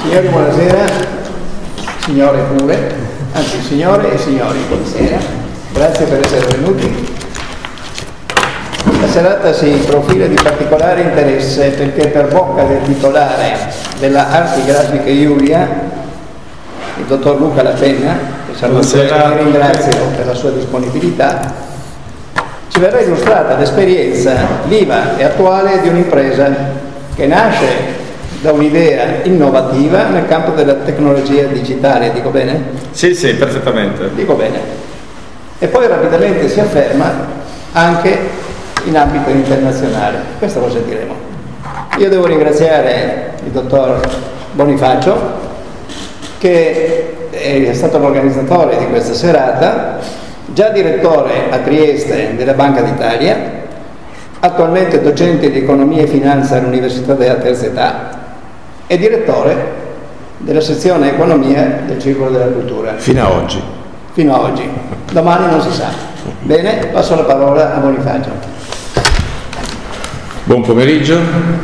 Signori, buonasera, signore pure, anzi signore e signori, buonasera, grazie per essere venuti. La serata si profila di particolare interesse perché per bocca del titolare della Arti Grafiche Iulia, il dottor Luca La Penna, che saluto e ringrazio per la sua disponibilità, ci verrà illustrata l'esperienza viva e attuale di un'impresa che nasce da un'idea innovativa nel campo della tecnologia digitale, dico bene? Sì, perfettamente. Dico bene. E poi rapidamente si afferma anche in ambito internazionale. Questo lo sentiremo. Io devo ringraziare il dottor Bonifacio, che è stato l'organizzatore di questa serata, già direttore a Trieste della Banca d'Italia, attualmente docente di economia e finanza all'Università della Terza Età e direttore della sezione economia del Circolo della Cultura. Fino a oggi. Fino a oggi. Domani non si sa. Bene, passo la parola a Bonifacio. Buon pomeriggio.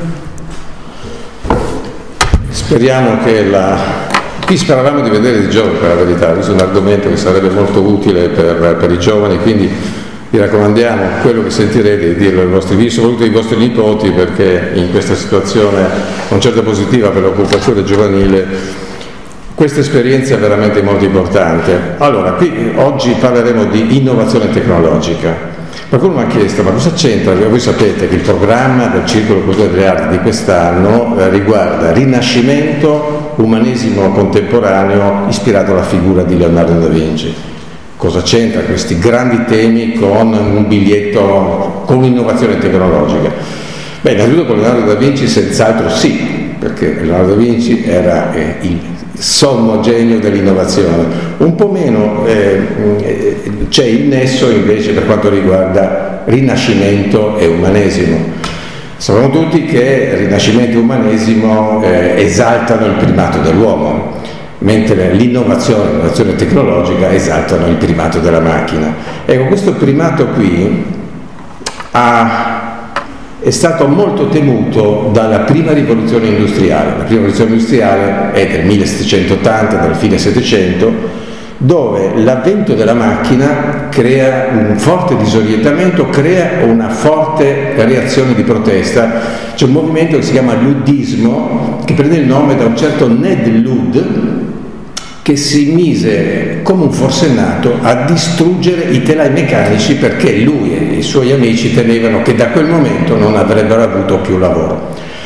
Speriamo che Qui speravamo di vedere di giovani, per la verità, questo è un argomento che sarebbe molto utile per i giovani, quindi vi raccomandiamo quello che sentirete di dirlo ai vostri figli, soprattutto ai vostri nipoti, perché in questa situazione non certo positiva per l'occupazione giovanile questa esperienza è veramente molto importante. Allora, qui oggi parleremo di innovazione tecnologica. Qualcuno mi ha chiesto, ma cosa c'entra? Voi sapete che il programma del Circolo Culturale delle Arti di quest'anno riguarda Rinascimento, umanesimo contemporaneo, ispirato alla figura di Leonardo da Vinci. Cosa c'entra questi grandi temi con un biglietto, con un'innovazione tecnologica? Beh, innanzitutto con Leonardo da Vinci senz'altro sì, perché Leonardo da Vinci era il sommo genio dell'innovazione. Un po' meno c'è il nesso invece per quanto riguarda Rinascimento e umanesimo. Sappiamo tutti che Rinascimento e umanesimo esaltano il primato dell'uomo, mentre l'innovazione tecnologica esaltano il primato della macchina. Ecco, questo primato qui è stato molto temuto dalla prima rivoluzione industriale. La prima rivoluzione industriale è del 1780, dal fine Settecento, dove l'avvento della macchina crea un forte disorientamento, crea una forte reazione di protesta. C'è un movimento che si chiama luddismo, che prende il nome da un certo Ned Ludd, che si mise come un forsennato a distruggere i telai meccanici perché lui e i suoi amici temevano che da quel momento non avrebbero avuto più lavoro.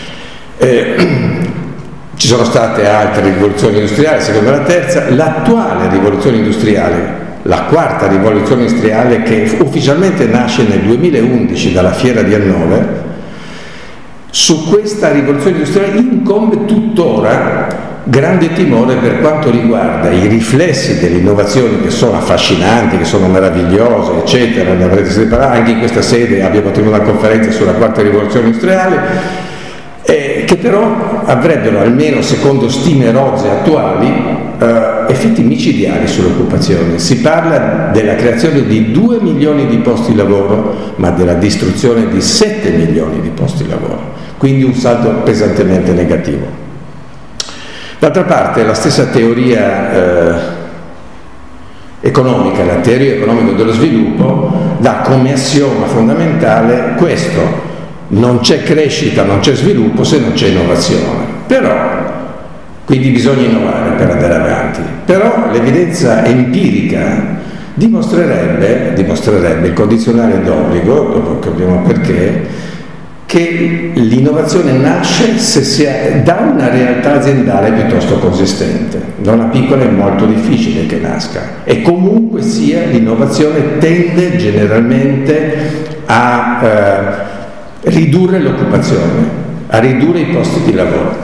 Ci sono state altre rivoluzioni industriali, secondo la terza. L'attuale rivoluzione industriale, la quarta rivoluzione industriale, che ufficialmente nasce nel 2011 dalla Fiera di Hannover, su questa rivoluzione industriale incombe tuttora grande timore per quanto riguarda i riflessi delle innovazioni, che sono affascinanti, che sono meravigliose, eccetera. Ne avrete sentito parlare, anche in questa sede abbiamo tenuto una conferenza sulla quarta rivoluzione industriale, che però avrebbero, almeno secondo stime rozze attuali, effetti micidiali sull'occupazione. Si parla della creazione di 2 milioni di posti di lavoro, ma della distruzione di 7 milioni di posti di lavoro, quindi un salto pesantemente negativo. D'altra parte la stessa teoria economica, la teoria economica dello sviluppo, dà come assioma fondamentale questo: non c'è crescita, non c'è sviluppo se non c'è innovazione. Però, quindi bisogna innovare per andare avanti. Però l'evidenza empirica dimostrerebbe, il condizionale d'obbligo, dopo capiamo perché, che l'innovazione nasce se si è da una realtà aziendale piuttosto consistente. Da una piccola è molto difficile che nasca, e comunque sia l'innovazione tende generalmente a ridurre l'occupazione, a ridurre i posti di lavoro.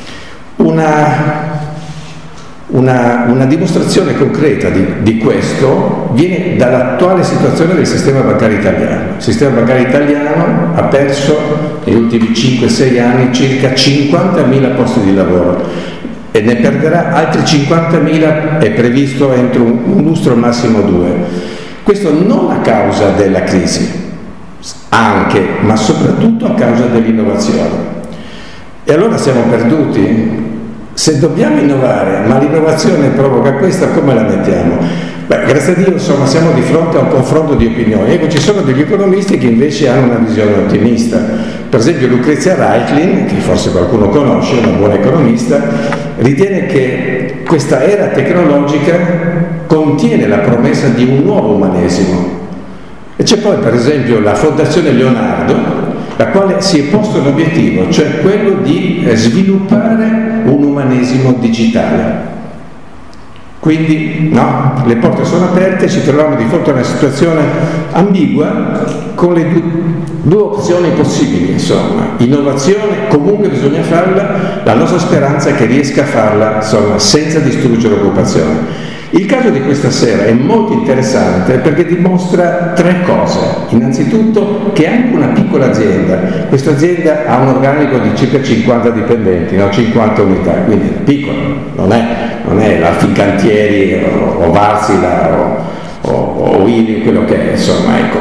Una dimostrazione concreta di questo viene dall'attuale situazione del sistema bancario italiano. Il sistema bancario italiano ha perso negli ultimi 5-6 anni circa 50.000 posti di lavoro e ne perderà altri 50.000, è previsto entro un lustro, massimo 2. Questo non a causa della crisi, anche, ma soprattutto a causa dell'innovazione. E allora siamo perduti? se dobbiamo innovare, ma l'innovazione provoca questa, come la mettiamo? Beh, grazie a Dio, insomma, siamo di fronte a un confronto di opinioni. Ecco, ci sono degli economisti che invece hanno una visione ottimista. Per esempio Lucrezia Reitlin, che forse qualcuno conosce, una buona economista, ritiene che questa era tecnologica contiene la promessa di un nuovo umanesimo. E c'è poi, per esempio, la Fondazione Leonardo, la quale si è posto l'obiettivo, cioè quello di sviluppare un umanesimo digitale. Quindi no, le porte sono aperte, ci troviamo di fronte a una situazione ambigua con le due opzioni possibili, insomma. Innovazione, comunque bisogna farla, la nostra speranza è che riesca a farla, insomma, senza distruggere l'occupazione. Il caso di questa sera è molto interessante perché dimostra tre cose. Innanzitutto che anche una piccola azienda, questa azienda ha un organico di circa 50 dipendenti, no? 50 unità, quindi è piccola, non è la Fincantieri o Varsila o Ili, quello che è, insomma, ecco.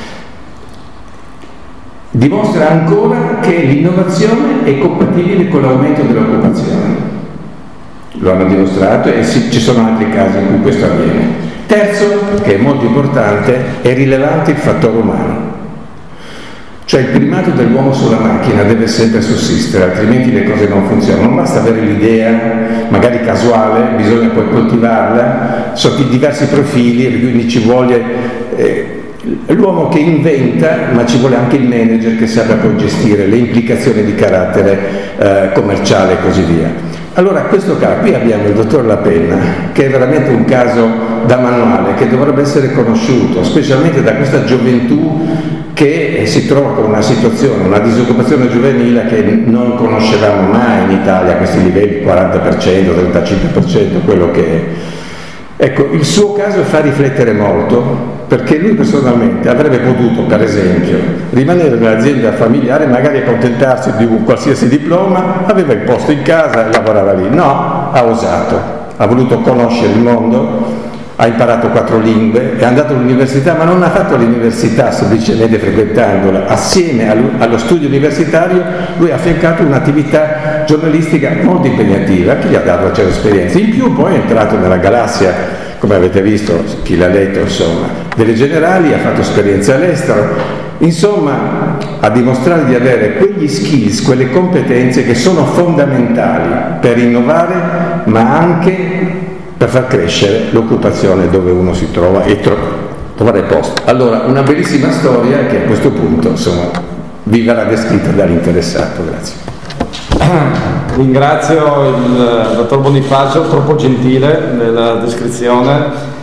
Dimostra ancora che l'innovazione è compatibile con l'aumento dell'occupazione. Lo hanno dimostrato e ci sono altri casi in cui questo avviene. Terzo, che è molto importante, è rilevante il fattore umano. Cioè il primato dell'uomo sulla macchina deve sempre sussistere, altrimenti le cose non funzionano. Non basta avere l'idea, magari casuale, bisogna poi coltivarla sotto i diversi profili, quindi ci vuole l'uomo che inventa, ma ci vuole anche il manager che sappia poi gestire le implicazioni di carattere commerciale e così via. Allora, questo caso, qui abbiamo il dottor La Penna, che è veramente un caso da manuale, che dovrebbe essere conosciuto, specialmente da questa gioventù che si trova con una situazione, una disoccupazione giovanile che non conoscevamo mai in Italia, a questi livelli, 40%, 35%, quello che è. Ecco, il suo caso fa riflettere molto, perché lui personalmente avrebbe potuto, per esempio, rimanere nell'azienda familiare, magari accontentarsi di un qualsiasi diploma, aveva il posto in casa e lavorava lì. No, ha osato, ha voluto conoscere il mondo, ha imparato 4 lingue, è andato all'università, ma non ha fatto l'università semplicemente frequentandola. Assieme allo studio universitario lui ha affiancato un'attività giornalistica molto impegnativa che gli ha dato una certa esperienza. In più poi è entrato nella galassia, come avete visto, chi l'ha letto, insomma, delle generali, ha fatto esperienze all'estero, insomma a dimostrare di avere quegli skills, quelle competenze che sono fondamentali per innovare, ma anche per far crescere l'occupazione dove uno si trova e trovare posto. Allora, una bellissima storia che a questo punto, insomma, vi verrà descritta dall'interessato. Grazie. Ringrazio il dottor Bonifacio, troppo gentile nella descrizione.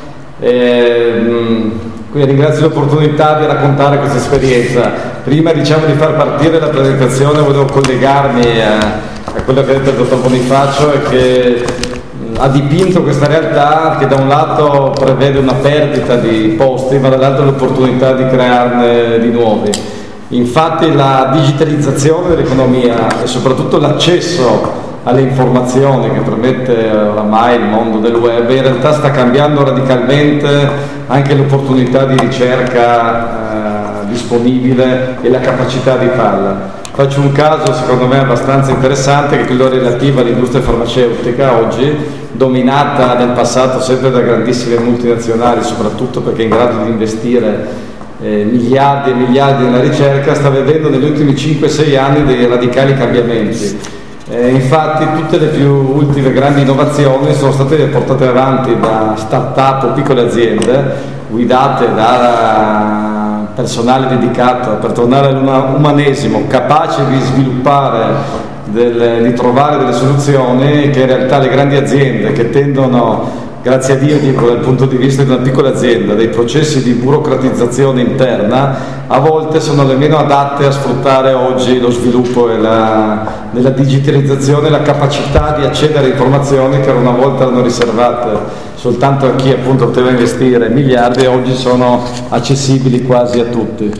Quindi ringrazio l'opportunità di raccontare questa esperienza. Prima di far partire la presentazione volevo collegarmi a quello che ha detto il dottor Bonifacio e che ha dipinto questa realtà che da un lato prevede una perdita di posti, ma dall'altro l'opportunità di crearne di nuovi. Infatti la digitalizzazione dell'economia e soprattutto l'accesso alle informazioni che permette oramai il mondo del web in realtà sta cambiando radicalmente anche l'opportunità di ricerca disponibile e la capacità di farla. Faccio un caso secondo me abbastanza interessante, che è quello relativo all'industria farmaceutica oggi, dominata nel passato sempre da grandissime multinazionali, soprattutto perché è in grado di investire miliardi e miliardi nella ricerca, sta vedendo negli ultimi 5-6 anni dei radicali cambiamenti. Infatti tutte le più ultime grandi innovazioni sono state portate avanti da start-up o piccole aziende guidate da personale dedicato per tornare all'umanesimo, capace di sviluppare, di trovare delle soluzioni che in realtà le grandi aziende che tendono, grazie a Dio dico dal punto di vista di una piccola azienda, dei processi di burocratizzazione interna a volte sono le meno adatte a sfruttare oggi lo sviluppo e della digitalizzazione, la capacità di accedere a informazioni che una volta erano riservate soltanto a chi appunto poteva investire miliardi e oggi sono accessibili quasi a tutti.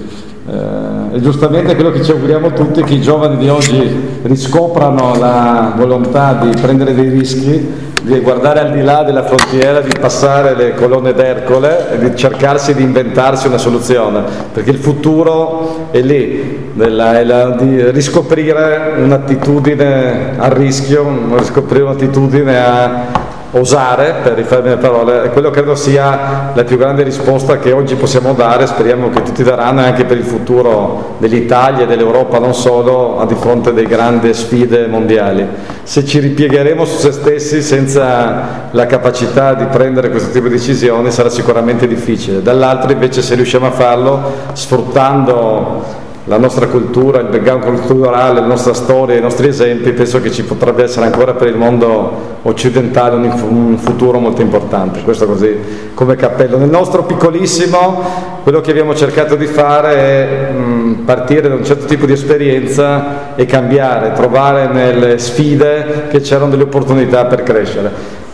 E giustamente quello che ci auguriamo tutti è che i giovani di oggi riscoprano la volontà di prendere dei rischi, di guardare al di là della frontiera, di passare le colonne d'Ercole e di cercarsi di inventarsi una soluzione, perché il futuro è lì, di riscoprire un'attitudine al rischio, riscoprire un'attitudine a osare, per rifarmi le parole, e quello credo sia la più grande risposta che oggi possiamo dare, speriamo che tutti daranno anche per il futuro dell'Italia e dell'Europa, non solo, a di fronte delle grandi sfide mondiali. Se ci ripiegheremo su se stessi senza la capacità di prendere questo tipo di decisioni sarà sicuramente difficile, dall'altro invece se riusciamo a farlo sfruttando la nostra cultura, il background culturale, la nostra storia, i nostri esempi, penso che ci potrebbe essere ancora per il mondo occidentale un futuro molto importante. Questo così come cappello. Nel nostro piccolissimo quello che abbiamo cercato di fare è partire da un certo tipo di esperienza e cambiare, trovare nelle sfide che c'erano delle opportunità per crescere.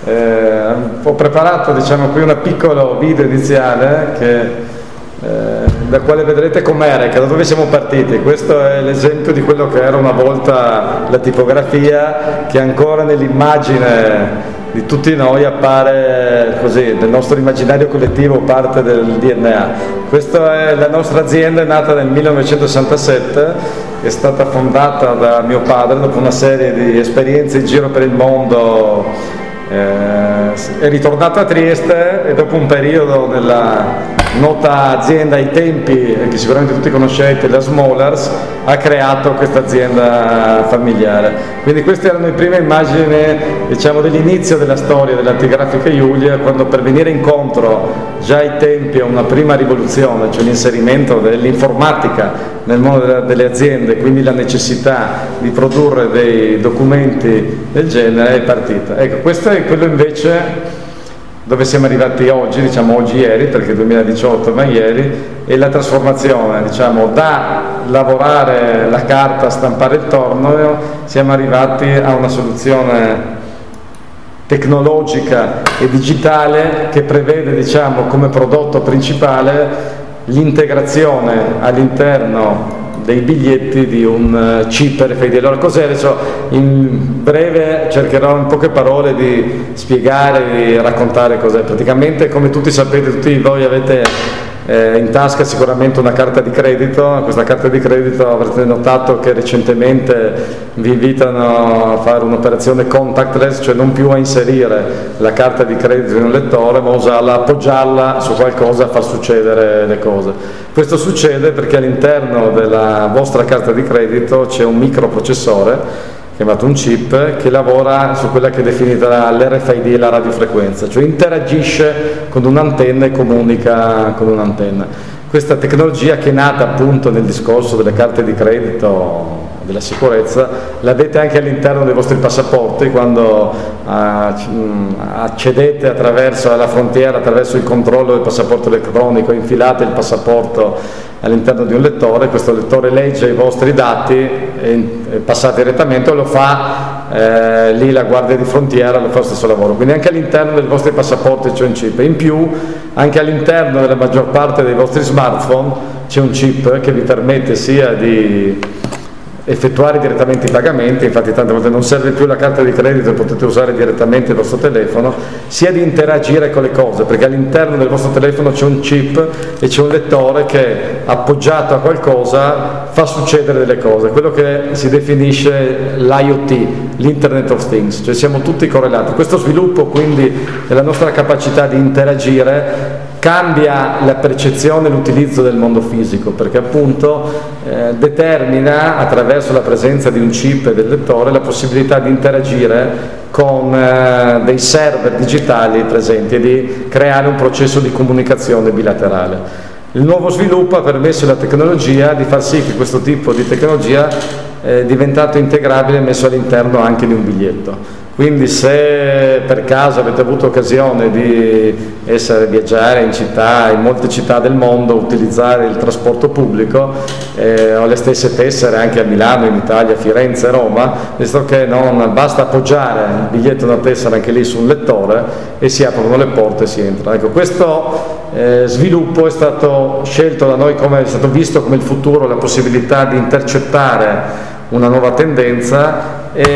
Ho preparato qui un piccolo video iniziale da quale vedrete com'era, da dove siamo partiti. Questo è l'esempio di quello che era una volta la tipografia, che ancora nell'immagine di tutti noi appare così, nel nostro immaginario collettivo, parte del DNA. Questa è la nostra azienda, è nata nel 1967, è stata fondata da mio padre dopo una serie di esperienze in giro per il mondo. È ritornata a Trieste e dopo un periodo nella nota azienda ai tempi, che sicuramente tutti conoscete, la Smollers, ha creato questa azienda familiare. Quindi queste erano le prime immagini dell'inizio della storia dell'Antigrafica Julia, quando per venire incontro già ai tempi a una prima rivoluzione, cioè l'inserimento dell'informatica nel mondo delle aziende, quindi la necessità di produrre dei documenti del genere, è partita. Ecco, questo è quello invece dove siamo arrivati oggi, oggi ieri, perché 2018 ma ieri, e la trasformazione, da lavorare la carta, stampare il torneo, siamo arrivati a una soluzione tecnologica e digitale che prevede come prodotto principale l'integrazione all'interno dei biglietti di un chip RFID. Allora cos'è? Adesso in breve cercherò in poche parole di spiegare, di raccontare cos'è. Praticamente, come tutti sapete, tutti voi avete in tasca sicuramente una carta di credito. Questa carta di credito avrete notato che recentemente vi invitano a fare un'operazione contactless, cioè non più a inserire la carta di credito in un lettore, ma usarla, appoggiarla su qualcosa, a far succedere le cose. Questo succede perché all'interno della vostra carta di credito c'è un microprocessore chiamato un chip, che lavora su quella che è definita l'RFID e la radiofrequenza, cioè interagisce con un'antenna e comunica con un'antenna. Questa tecnologia, che è nata appunto nel discorso delle carte di credito, della sicurezza, l'avete anche all'interno dei vostri passaporti. Quando accedete attraverso la frontiera, attraverso il controllo del passaporto elettronico, infilate il passaporto all'interno di un lettore, questo lettore legge i vostri dati e passate direttamente, o lo fa lì la guardia di frontiera, lo fa lo stesso lavoro. Quindi anche all'interno dei vostri passaporti c'è un chip. In più, anche all'interno della maggior parte dei vostri smartphone c'è un chip che vi permette sia di effettuare direttamente i pagamenti, infatti tante volte non serve più la carta di credito, potete usare direttamente il vostro telefono, sia di interagire con le cose, perché all'interno del vostro telefono c'è un chip e c'è un lettore che, appoggiato a qualcosa, fa succedere delle cose, quello che si definisce l'IoT, l'Internet of Things, cioè siamo tutti correlati. Questo sviluppo quindi della nostra capacità di interagire cambia la percezione e l'utilizzo del mondo fisico, perché appunto determina, attraverso la presenza di un chip e del lettore, la possibilità di interagire con dei server digitali presenti e di creare un processo di comunicazione bilaterale. Il nuovo sviluppo ha permesso alla tecnologia di far sì che questo tipo di tecnologia è diventato integrabile e messo all'interno anche di un biglietto. Quindi se per caso avete avuto occasione di viaggiare in città, in molte città del mondo, utilizzare il trasporto pubblico, ho le stesse tessere anche a Milano, in Italia, Firenze, Roma, visto che non basta appoggiare il biglietto e una tessera anche lì su un lettore e si aprono le porte e si entra. Ecco, questo sviluppo è stato scelto da noi, è stato visto come il futuro, la possibilità di intercettare una nuova tendenza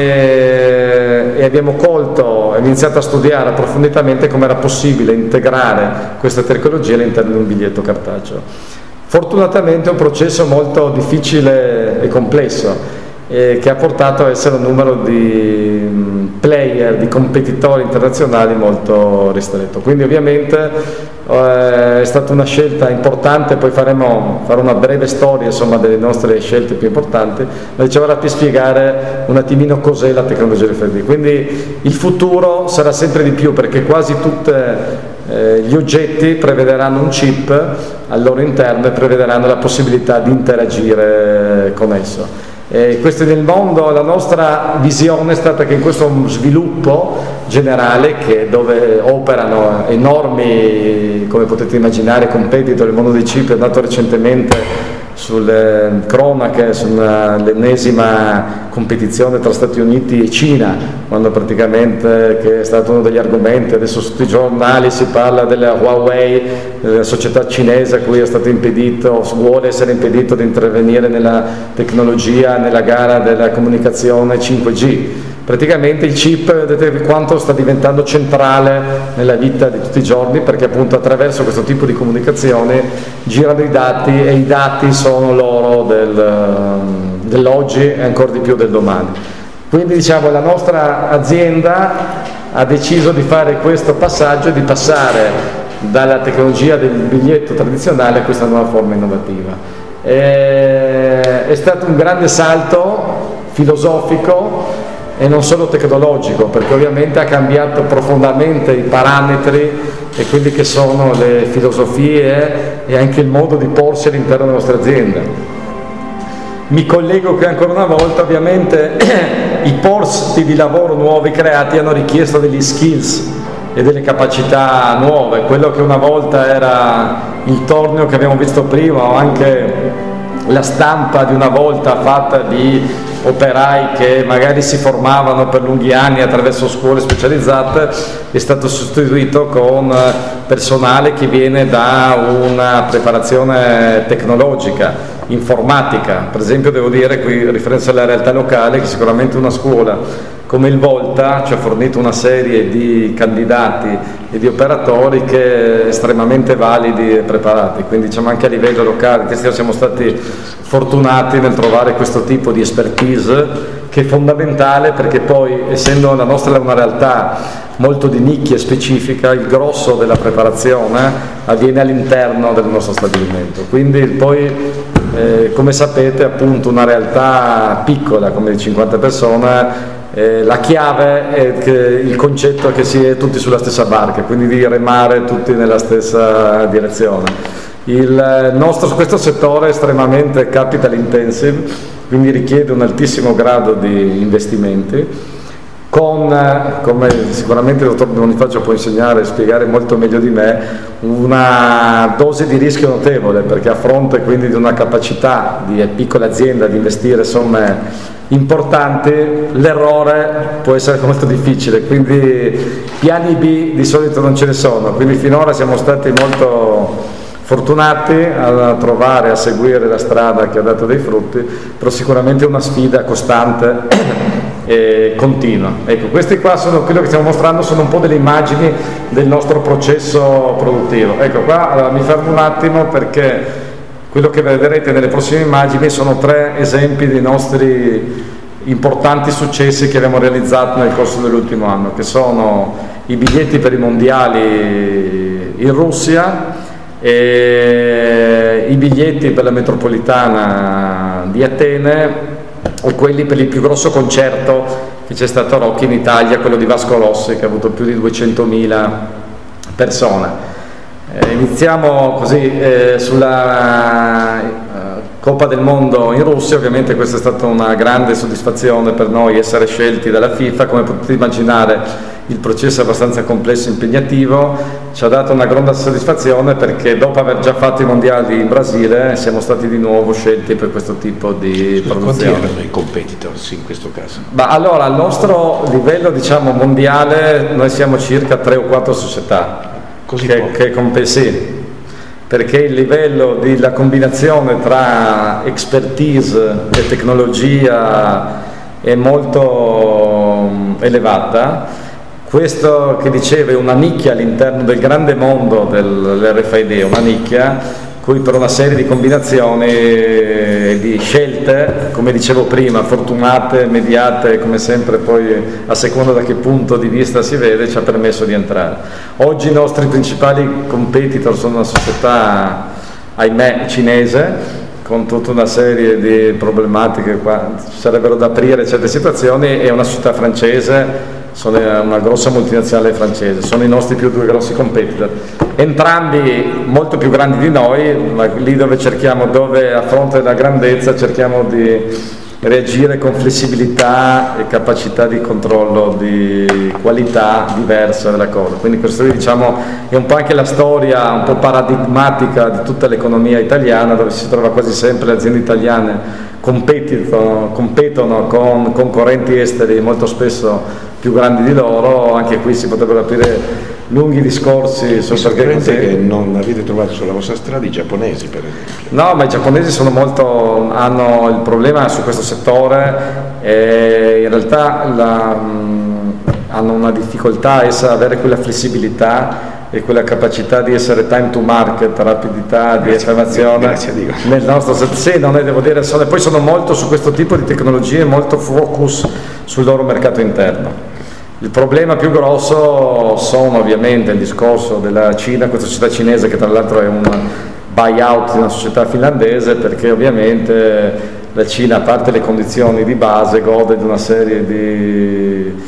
e abbiamo iniziato a studiare approfonditamente come era possibile integrare questa tecnologia all'interno di un biglietto cartaceo. Fortunatamente è un processo molto difficile e complesso che ha portato a essere un numero di player, di competitori internazionali molto ristretto. Quindi ovviamente è stata una scelta importante, poi fare una breve storia insomma delle nostre scelte più importanti, ma dicevo ora ti spiegare un attimino cos'è la tecnologia RFID. Quindi il futuro sarà sempre di più, perché quasi tutti gli oggetti prevederanno un chip al loro interno e prevederanno la possibilità di interagire con esso. Questo nel mondo, la nostra visione è stata che in questo sviluppo generale, dove operano enormi, come potete immaginare, competitor, il mondo dei chip è andato recentemente sulle cronache, sull'ennesima competizione tra Stati Uniti e Cina, quando praticamente, che è stato uno degli argomenti, adesso su tutti i giornali si parla della Huawei, la società cinese a cui è stato impedito, vuole essere impedito di intervenire nella tecnologia, nella gara della comunicazione 5G. Praticamente il chip, vedete quanto sta diventando centrale nella vita di tutti i giorni, perché appunto attraverso questo tipo di comunicazione girano i dati e i dati sono l'oro dell'oggi e ancora di più del domani. Quindi diciamo la nostra azienda ha deciso di fare questo passaggio e di passare dalla tecnologia del biglietto tradizionale a questa nuova forma innovativa. È stato un grande salto filosofico e non solo tecnologico, perché ovviamente ha cambiato profondamente i parametri e quelli che sono le filosofie e anche il modo di porsi all'interno della nostra azienda. Mi collego qui ancora una volta, ovviamente i posti di lavoro nuovi creati hanno richiesto degli skills e delle capacità nuove. Quello che una volta era il tornio che abbiamo visto prima, o anche la stampa di una volta fatta di operai che magari si formavano per lunghi anni attraverso scuole specializzate, è stato sostituito con personale che viene da una preparazione tecnologica, informatica. Per esempio devo dire qui, riferenza alla realtà locale, che sicuramente una scuola come il Volta ci ha fornito una serie di candidati e di operatori che estremamente validi e preparati, quindi diciamo anche a livello locale siamo stati fortunati nel trovare questo tipo di expertise, che è fondamentale, perché poi, essendo la nostra una realtà molto di nicchia specifica, il grosso della preparazione avviene all'interno del nostro stabilimento. Quindi poi come sapete, appunto, una realtà piccola come di 50 persone, la chiave è che il concetto è che si è tutti sulla stessa barca, quindi di remare tutti nella stessa direzione. Questo settore è estremamente capital intensive, quindi richiede un altissimo grado di investimenti, come sicuramente il dottor Bonifacio può insegnare e spiegare molto meglio di me, una dose di rischio notevole, perché a fronte quindi di una capacità di piccola azienda di investire somme importanti, l'errore può essere molto difficile, quindi piani B di solito non ce ne sono, quindi finora siamo stati molto fortunati a trovare, a seguire la strada che ha dato dei frutti, però sicuramente è una sfida costante e continua. Ecco, questi qua sono quello che stiamo mostrando, sono un po' delle immagini del nostro processo produttivo. Ecco qua, allora, mi fermo un attimo, perché quello che vedrete nelle prossime immagini sono 3 esempi dei nostri importanti successi che abbiamo realizzato nel corso dell'ultimo anno, che sono i biglietti per i mondiali in Russia, e i biglietti per la metropolitana di Atene, e quelli per il più grosso concerto che c'è stato a Rocchi in Italia, quello di Vasco Rossi, che ha avuto più di 200.000 persone. Iniziamo così Coppa del Mondo in Russia. Ovviamente questa è stata una grande soddisfazione per noi, essere scelti dalla FIFA. Come potete immaginare, il processo è abbastanza complesso e impegnativo, ci ha dato una grande soddisfazione perché dopo aver già fatto i mondiali in Brasile siamo stati di nuovo scelti per questo tipo di produzione. Quanti erano i competitors in questo caso? Allora, al nostro livello mondiale noi siamo circa 3 o 4 società sì, perché il livello la combinazione tra expertise e tecnologia è molto elevata. Questo che dicevo è una nicchia all'interno del grande mondo dell'RFID, una nicchia cui per una serie di combinazioni e di scelte, come dicevo prima, fortunate, mediate, come sempre poi a seconda da che punto di vista si vede, ci ha permesso di entrare. Oggi i nostri principali competitor sono una società, ahimè, cinese, con tutta una serie di problematiche, qua sarebbero da aprire certe situazioni, e una società francese, sono una grossa multinazionale francese, sono i nostri più 2 grossi competitor, entrambi molto più grandi di noi, ma lì dove a fronte della grandezza cerchiamo di reagire con flessibilità e capacità di controllo di qualità diversa della cosa. Quindi questo diciamo è un po' anche la storia un po' paradigmatica di tutta l'economia italiana, dove si trova quasi sempre le aziende italiane competono con concorrenti esteri molto spesso più grandi di loro. Anche qui si potrebbero aprire lunghi discorsi sul perché che non avete trovato sulla vostra strada i giapponesi, per esempio. No, ma i giapponesi hanno il problema su questo settore, e in realtà hanno una difficoltà a avere quella flessibilità e quella capacità di essere time to market, rapidità di affermazione nel nostro settore. Sì, non è, devo dire, poi sono molto su questo tipo di tecnologie, molto focus sul loro mercato interno. Il problema più grosso sono ovviamente il discorso della Cina, questa società cinese che tra l'altro è un buyout di una società finlandese, perché ovviamente la Cina, a parte le condizioni di base, gode di una serie di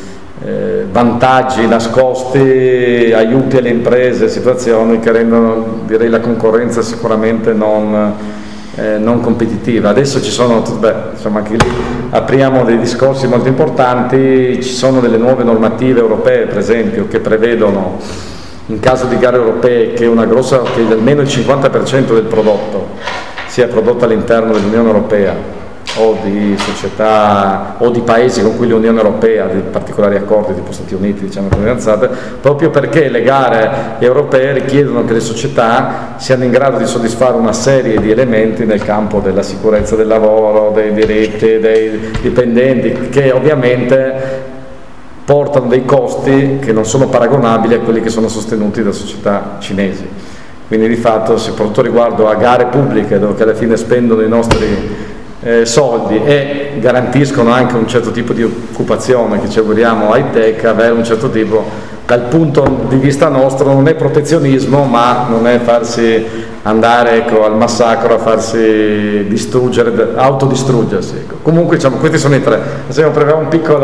vantaggi nascosti, aiuti alle imprese, situazioni che rendono, direi, la concorrenza sicuramente non competitiva. Adesso ci sono, insomma, anche lì apriamo dei discorsi molto importanti. Ci sono delle nuove normative europee, per esempio, che prevedono, in caso di gare europee, che almeno il 50% del prodotto sia prodotto all'interno dell'Unione Europea o di società o di paesi con cui l'Unione Europea ha dei particolari accordi, tipo Stati Uniti, diciamo, fidanzate, proprio perché le gare europee richiedono che le società siano in grado di soddisfare una serie di elementi nel campo della sicurezza del lavoro, dei diritti dei dipendenti, che ovviamente portano dei costi che non sono paragonabili a quelli che sono sostenuti da società cinesi. Quindi di fatto, soprattutto riguardo a gare pubbliche, dove alla fine spendono i nostri soldi e garantiscono anche un certo tipo di occupazione che ci auguriamo high tech, avere un certo tipo, dal punto di vista nostro, non è protezionismo, ma non è farsi andare al massacro, a farsi distruggere, autodistruggersi. Comunque, diciamo, questi sono i 3. Adesso proviamo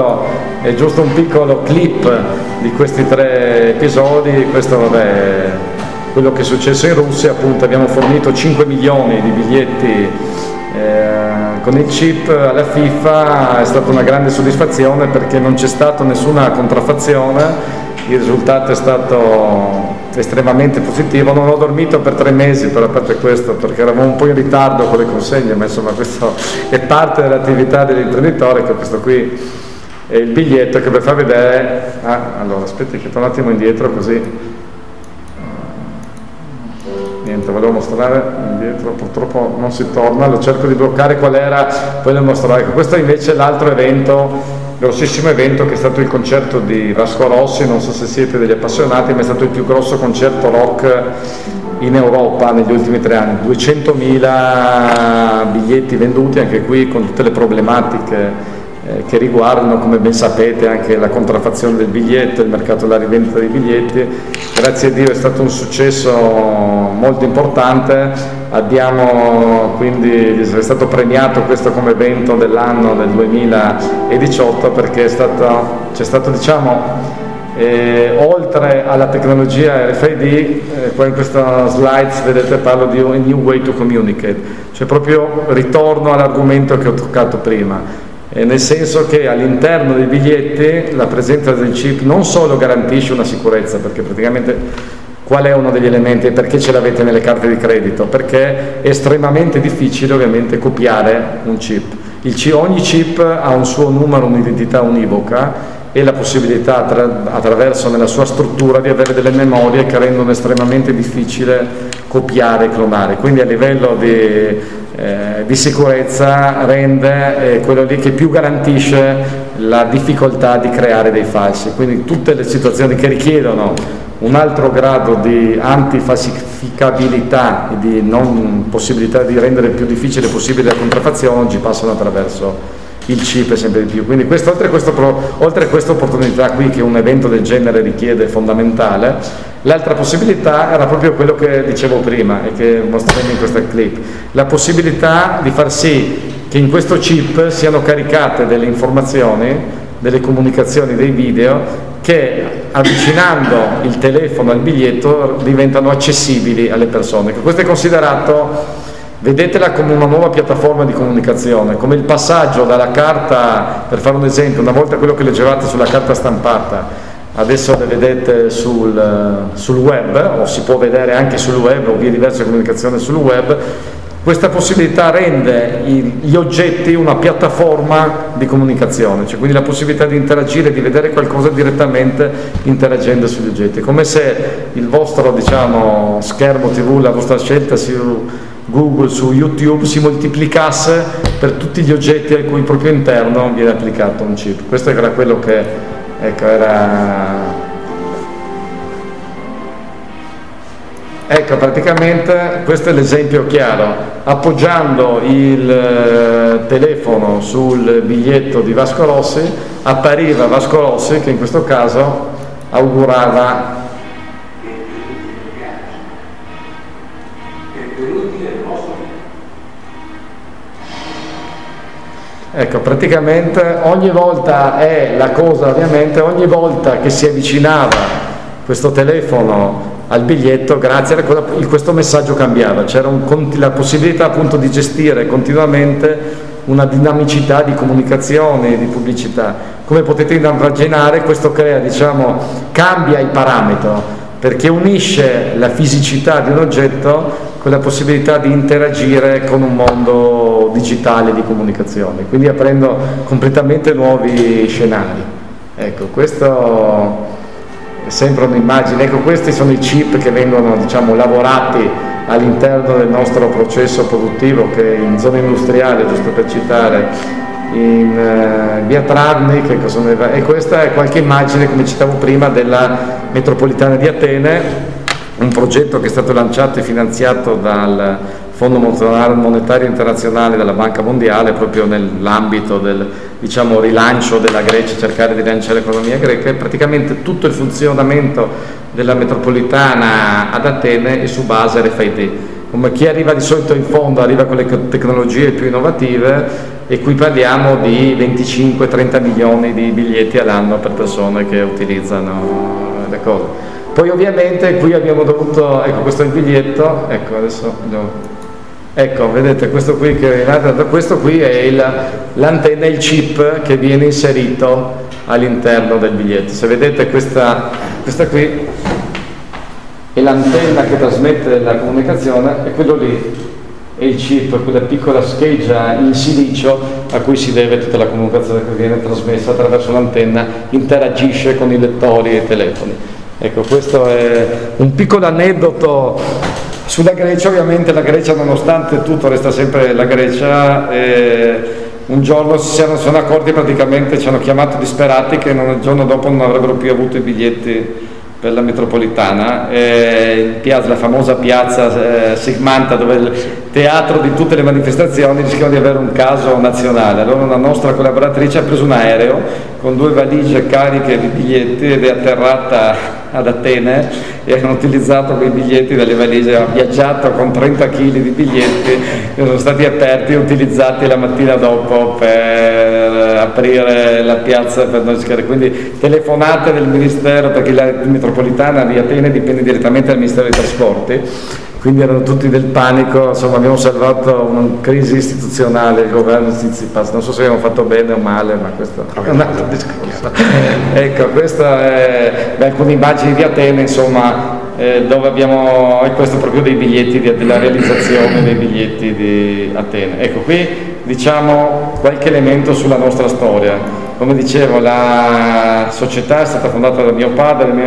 è giusto un piccolo clip di questi 3 episodi. Questo è quello che è successo in Russia. Appunto, abbiamo fornito 5 milioni di biglietti con il chip alla FIFA. È stata una grande soddisfazione perché non c'è stata nessuna contraffazione, il risultato è stato estremamente positivo. Non ho dormito per 3 mesi, per a parte questo, perché eravamo un po' in ritardo con le consegne, ma insomma questo è parte dell'attività dell'imprenditore. Che questo qui è il biglietto che vi fa vedere. Allora aspetti che torno un attimo indietro, così niente, volevo mostrare indietro, purtroppo non si torna, lo cerco di bloccare qual era, poi lo mostrerò. Ecco, questo invece è l'altro evento, grossissimo evento, che è stato il concerto di Vasco Rossi. Non so se siete degli appassionati, ma è stato il più grosso concerto rock in Europa negli ultimi 3 anni, 200.000 biglietti venduti, anche qui con tutte le problematiche che riguardano, come ben sapete, anche la contraffazione del biglietto, il mercato della rivendita dei biglietti. Grazie a Dio è stato un successo molto importante. Abbiamo quindi, è stato premiato questo come evento dell'anno del 2018 perché c'è stato, diciamo, Oltre alla tecnologia RFID, qua in questa slide vedete parlo di un new way to communicate, cioè proprio ritorno all'argomento che ho toccato prima, nel senso che all'interno dei biglietti la presenza del chip non solo garantisce una sicurezza, perché praticamente qual è uno degli elementi e perché ce l'avete nelle carte di credito? Perché è estremamente difficile ovviamente copiare un chip. Ogni chip ha un suo numero, un'identità univoca, e la possibilità attraverso nella sua struttura di avere delle memorie che rendono estremamente difficile copiare e clonare, quindi a livello di sicurezza rende quello lì che più garantisce la difficoltà di creare dei falsi. Quindi tutte le situazioni che richiedono un altro grado di antifalsificabilità e di non possibilità di rendere più difficile possibile la contraffazione oggi passano attraverso il chip e sempre di più. Quindi oltre a questa opportunità qui che un evento del genere richiede fondamentale, l'altra possibilità era proprio quello che dicevo prima e che mostreremo in questa clip, la possibilità di far sì che in questo chip siano caricate delle informazioni, delle comunicazioni, dei video che avvicinando il telefono al biglietto diventano accessibili alle persone. Questo è considerato, vedetela come una nuova piattaforma di comunicazione, come il passaggio dalla carta, per fare un esempio, una volta quello che leggevate sulla carta stampata, adesso le vedete sul web, o si può vedere anche sul web, o vie diverse di comunicazione sul web. Questa possibilità rende gli oggetti una piattaforma di comunicazione, cioè quindi la possibilità di interagire, di vedere qualcosa direttamente interagendo sugli oggetti, come se il vostro schermo TV, la vostra scelta su Google, su YouTube si moltiplicasse per tutti gli oggetti al cui proprio interno viene applicato un chip. Questo era quello che ecco, praticamente questo è l'esempio chiaro. Appoggiando il telefono sul biglietto di Vasco Rossi appariva Vasco Rossi che in questo caso augurava Ecco, praticamente ogni volta ogni volta che si avvicinava questo telefono al biglietto, grazie a questo messaggio cambiava, c'era la possibilità appunto di gestire continuamente una dinamicità di comunicazione e di pubblicità. Come potete immaginare, questo cambia il parametro, perché unisce la fisicità di un oggetto con la possibilità di interagire con un mondo digitale di comunicazione, quindi aprendo completamente nuovi scenari. Ecco, questo è sempre un'immagine. Ecco, questi sono i chip che vengono lavorati all'interno del nostro processo produttivo, che in zona industriale, giusto per citare, in via Trarni, e questa è qualche immagine, come citavo prima, della metropolitana di Atene, un progetto che è stato lanciato e finanziato dal Fondo Monetario Internazionale, dalla Banca Mondiale, proprio nell'ambito del rilancio della Grecia, cercare di rilanciare l'economia greca, e praticamente tutto il funzionamento della metropolitana ad Atene è su base RFID. Come chi arriva di solito in fondo arriva con le tecnologie più innovative, e qui parliamo di 25-30 milioni di biglietti all'anno per persone che utilizzano le cose. Poi ovviamente qui abbiamo dovuto, ecco, questo è il biglietto, ecco, adesso ecco, vedete questo qui è l'antenna, il chip che viene inserito all'interno del biglietto. Se vedete questa qui è l'antenna che trasmette la comunicazione, e quello lì è il chip, quella piccola scheggia in silicio a cui si deve tutta la comunicazione che viene trasmessa attraverso l'antenna, interagisce con i lettori e i telefoni. Ecco, questo è un piccolo aneddoto sulla Grecia. Ovviamente la Grecia, nonostante tutto, resta sempre la Grecia. Un giorno si sono accorti, praticamente ci hanno chiamato disperati che il giorno dopo non avrebbero più avuto i biglietti per la metropolitana, la famosa piazza Sigmanta, dove il teatro di tutte le manifestazioni, rischiano di avere un caso nazionale. Allora una nostra collaboratrice ha preso un aereo con 2 valigie cariche di biglietti ed è atterrata ad Atene e hanno utilizzato quei biglietti dalle valigie, ha viaggiato con 30 kg di biglietti che sono stati aperti e utilizzati la mattina dopo per aprire la piazza per noi schiere. Quindi telefonate del Ministero, perché la metropolitana di Atene dipende direttamente dal Ministero dei Trasporti, quindi erano tutti del panico, insomma abbiamo salvato una crisi istituzionale, il governo Tsitsipas, non so se abbiamo fatto bene o male, ma questo è un altro discorso. Ecco, questa è alcune immagini di Atene, insomma, dove abbiamo, e questo proprio dei biglietti, della realizzazione dei biglietti di Atene. Ecco, qui diciamo qualche elemento sulla nostra storia. Come dicevo, la società è stata fondata da mio padre nel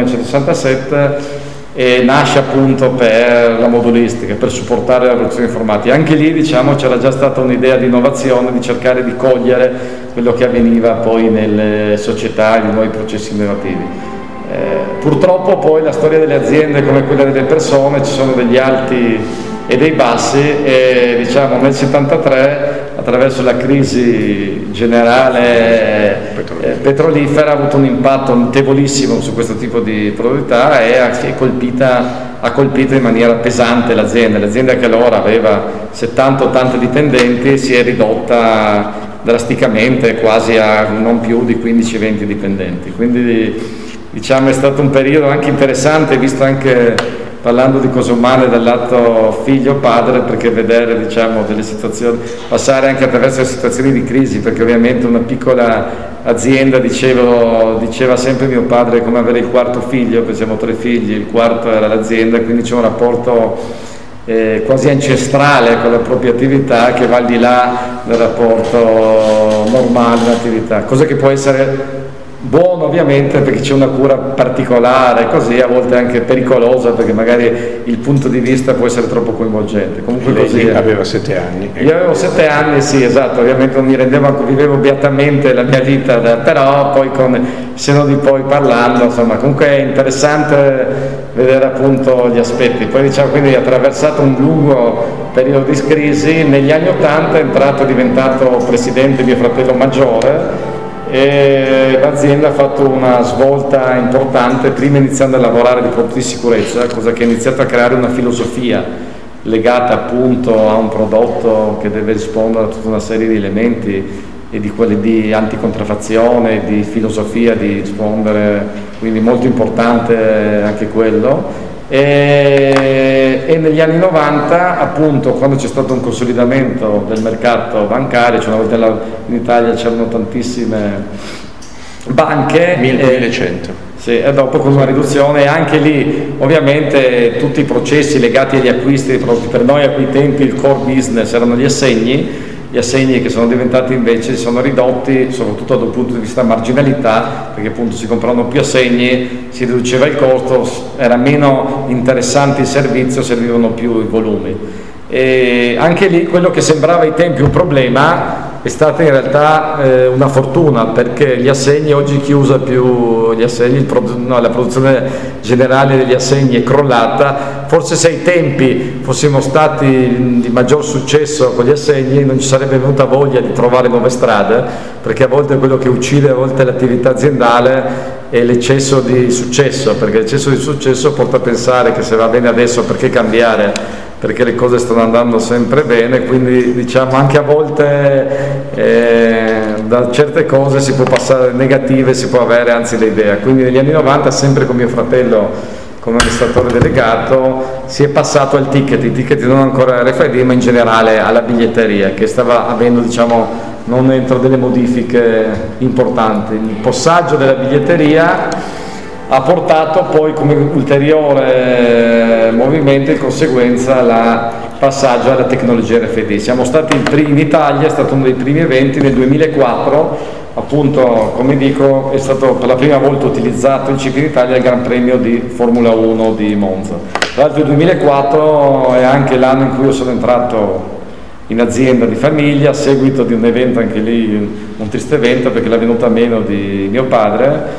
1967 e nasce appunto per la modulistica, per supportare la produzione informatica. Anche lì diciamo c'era già stata un'idea di innovazione, di cercare di cogliere quello che avveniva poi nelle società, i nuovi processi innovativi. Purtroppo poi la storia delle aziende come quella delle persone, ci sono degli alti e dei bassi, e diciamo nel 73 attraverso la crisi generale petrolifera ha avuto un impatto notevolissimo su questo tipo di produttività e ha colpito in maniera pesante l'azienda che allora aveva 70-80 dipendenti, si è ridotta drasticamente quasi a non più di 15-20 dipendenti, quindi diciamo è stato un periodo anche interessante, visto anche parlando di cose umane dal lato figlio-padre, perché vedere diciamo delle situazioni, passare anche attraverso le situazioni di crisi, perché ovviamente una piccola azienda, diceva sempre mio padre, come avere il quarto figlio, perché siamo 3 figli, il quarto era l'azienda, quindi c'è un rapporto quasi ancestrale con la propria attività che va al di là del rapporto normale dell'attività, cosa che può essere buono ovviamente perché c'è una cura particolare, così a volte anche pericolosa perché magari il punto di vista può essere troppo coinvolgente. Comunque lei così aveva 7 anni. Io avevo 7 anni, sì, esatto, ovviamente non mi rendevo, vivevo beatamente la mia vita, però poi con il seno di poi parlando, insomma, comunque è interessante vedere appunto gli aspetti. Poi diciamo, quindi ha attraversato un lungo periodo di crisi, negli anni 80 è diventato presidente mio fratello maggiore, e l'azienda ha fatto una svolta importante, prima iniziando a lavorare di prodotti di sicurezza, cosa che ha iniziato a creare una filosofia legata appunto a un prodotto che deve rispondere a tutta una serie di elementi e di quelli di anticontraffazione, di filosofia di rispondere, quindi molto importante anche quello. E negli anni 90 appunto, quando c'è stato un consolidamento del mercato bancario, cioè una volta in Italia c'erano tantissime banche, 1100, sì, e dopo con una riduzione, e anche lì ovviamente tutti i processi legati agli acquisti dei prodotti, per noi a quei tempi il core business erano gli assegni che sono diventati invece, si sono ridotti soprattutto dal punto di vista marginalità, perché appunto si compravano più assegni, si riduceva il costo, era meno interessante il servizio, servivano più i volumi. E anche lì quello che sembrava ai tempi un problema è stata in realtà una fortuna, perché gli assegni oggi chi usa più gli assegni, la produzione generale degli assegni è crollata. Forse se ai tempi fossimo stati di maggior successo con gli assegni non ci sarebbe venuta voglia di trovare nuove strade, perché a volte quello che uccide a volte l'attività aziendale è l'eccesso di successo, perché l'eccesso di successo porta a pensare che se va bene adesso perché cambiare, perché le cose stanno andando sempre bene, quindi diciamo anche a volte da certe cose si può passare negative, si può avere anzi l'idea. Quindi negli anni 90 sempre con mio fratello come amministratore delegato si è passato al ticket, i ticket non ancora RFID ma in generale alla biglietteria, che stava avendo diciamo non entro delle modifiche importanti. Il passaggio della biglietteria ha portato poi come ulteriore movimento in conseguenza il passaggio alla tecnologia RFID. Siamo stati in Italia, è stato uno dei primi eventi nel 2004, appunto come dico è stato per la prima volta utilizzato il chip in Italia il Gran Premio di Formula 1 di Monza. Tra l'altro il 2004 è anche l'anno in cui io sono entrato in azienda di famiglia a seguito di un evento, anche lì un triste evento perché la venuta meno di mio padre.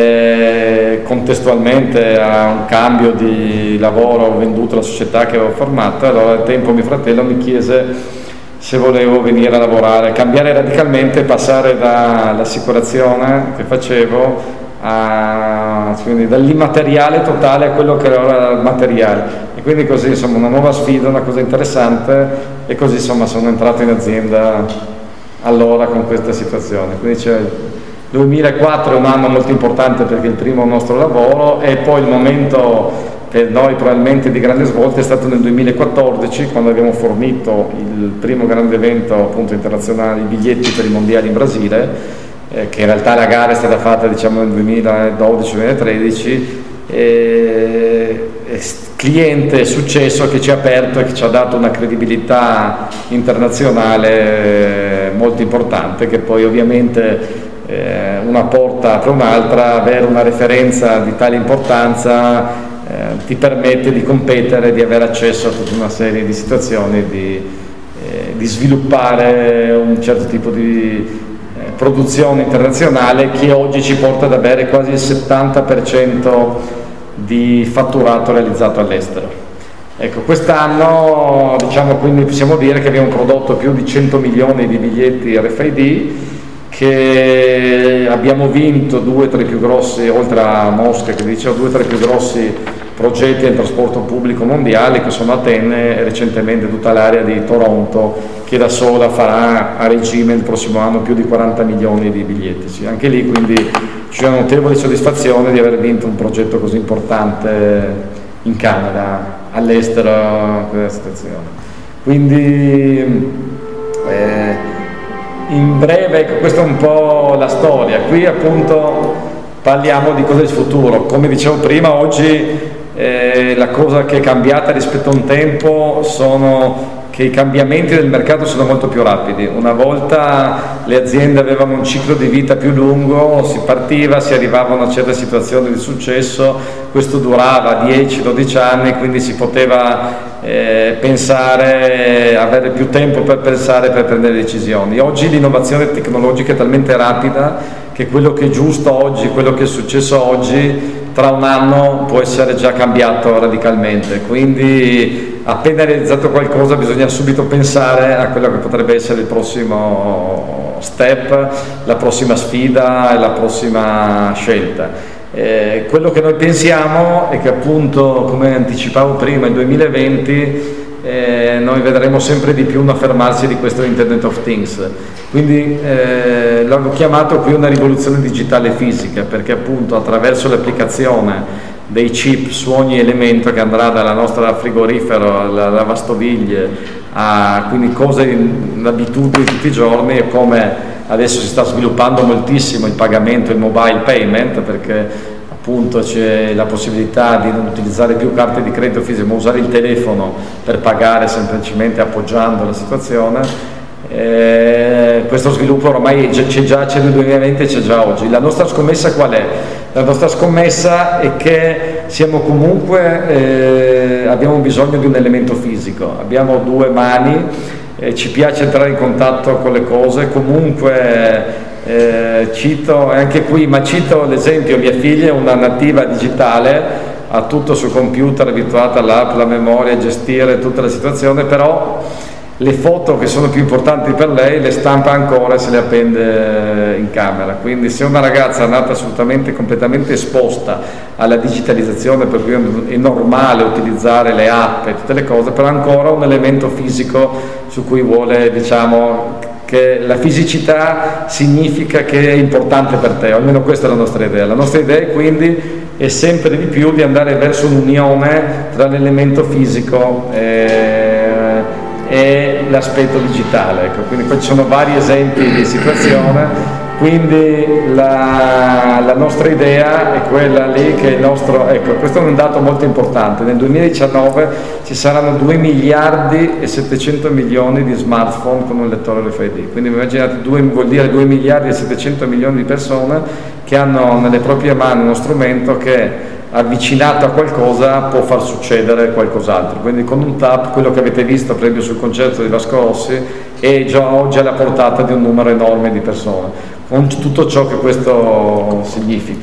Contestualmente a un cambio di lavoro ho venduto la società che avevo formato, allora al tempo mio fratello mi chiese se volevo venire a lavorare, cambiare radicalmente, passare dall'assicurazione che facevo a quindi dall'immateriale totale a quello che era il materiale, e quindi così insomma una nuova sfida, una cosa interessante, e così insomma sono entrato in azienda allora con questa situazione. Quindi c'è 2004 è un anno molto importante perché è il primo nostro lavoro, e poi il momento per noi probabilmente di grande svolta è stato nel 2014, quando abbiamo fornito il primo grande evento appunto internazionale, i biglietti per i mondiali in Brasile, che in realtà la gara è stata fatta diciamo nel 2012-2013, cliente successo che ci ha aperto e che ci ha dato una credibilità internazionale molto importante, che poi ovviamente una porta apre un'altra. Avere una referenza di tale importanza ti permette di competere, di avere accesso a tutta una serie di situazioni, di sviluppare un certo tipo di produzione internazionale che oggi ci porta ad avere quasi il 70% di fatturato realizzato all'estero. Ecco, quest'anno diciamo quindi possiamo dire che abbiamo prodotto più di 100 milioni di biglietti RFID, che abbiamo vinto 2 tra i più grossi, oltre a Mosca che dicevo, 2 tra i più grossi progetti del trasporto pubblico mondiale, che sono Atene e recentemente tutta l'area di Toronto, che da sola farà a regime il prossimo anno più di 40 milioni di biglietti. Sì, anche lì quindi c'è una notevole soddisfazione di aver vinto un progetto così importante in Canada, all'estero, questa situazione. Quindi in breve, ecco, questa è un po' la storia. Qui appunto parliamo di cose del futuro. Come dicevo prima, oggi la cosa che è cambiata rispetto a un tempo sono che i cambiamenti del mercato sono molto più rapidi. Una volta le aziende avevano un ciclo di vita più lungo, si partiva, si arrivava a una certa situazione di successo, questo durava 10-12 anni, quindi si poteva pensare, avere più tempo per pensare, per prendere decisioni. Oggi l'innovazione tecnologica è talmente rapida che quello che è giusto oggi, quello che è successo oggi, tra un anno può essere già cambiato radicalmente. Quindi appena realizzato qualcosa bisogna subito pensare a quello che potrebbe essere il prossimo step, la prossima sfida e la prossima scelta. Quello che noi pensiamo è che appunto, come anticipavo prima, il 2020 noi vedremo sempre di più un affermarsi di questo Internet of Things. Quindi l'ho chiamato qui una rivoluzione digitale fisica, perché appunto attraverso l'applicazione dei chip su ogni elemento, che andrà dalla nostra frigorifero alla lavastoviglie a quindi cose, abitudini tutti i giorni, e come adesso si sta sviluppando moltissimo il pagamento, il mobile payment, perché appunto c'è la possibilità di non utilizzare più carte di credito fisiche, ma usare il telefono per pagare semplicemente appoggiando la situazione. Questo sviluppo ormai c'è già, c'è nel 2020 e c'è già oggi. La nostra scommessa qual è? La nostra scommessa è che siamo comunque, abbiamo bisogno di un elemento fisico, abbiamo 2 mani, ci piace entrare in contatto con le cose, comunque cito anche qui, ma cito l'esempio, mia figlia è una nativa digitale, ha tutto sul computer, abituata all'app, la memoria, a gestire tutta la situazione, però le foto che sono più importanti per lei le stampa ancora e se le appende in camera. Quindi se una ragazza è nata assolutamente, completamente esposta alla digitalizzazione, per cui è normale utilizzare le app e tutte le cose, però ancora un elemento fisico su cui vuole, diciamo, che la fisicità significa che è importante per te, almeno questa è la nostra idea. La nostra idea quindi è sempre di più di andare verso un'unione tra l'elemento fisico e l'aspetto digitale. Ecco, quindi qua ci sono vari esempi di situazione, quindi la nostra idea è quella lì, che il nostro, ecco, questo è un dato molto importante, nel 2019 ci saranno 2 miliardi e 700 milioni di smartphone con un lettore RFID, quindi immaginate, vuol dire 2 miliardi e 700 milioni di persone che hanno nelle proprie mani uno strumento che, avvicinato a qualcosa, può far succedere qualcos'altro. Quindi con un tap, quello che avete visto per esempio sul concerto di Vasco Rossi è già oggi alla portata di un numero enorme di persone, con tutto ciò che questo significa.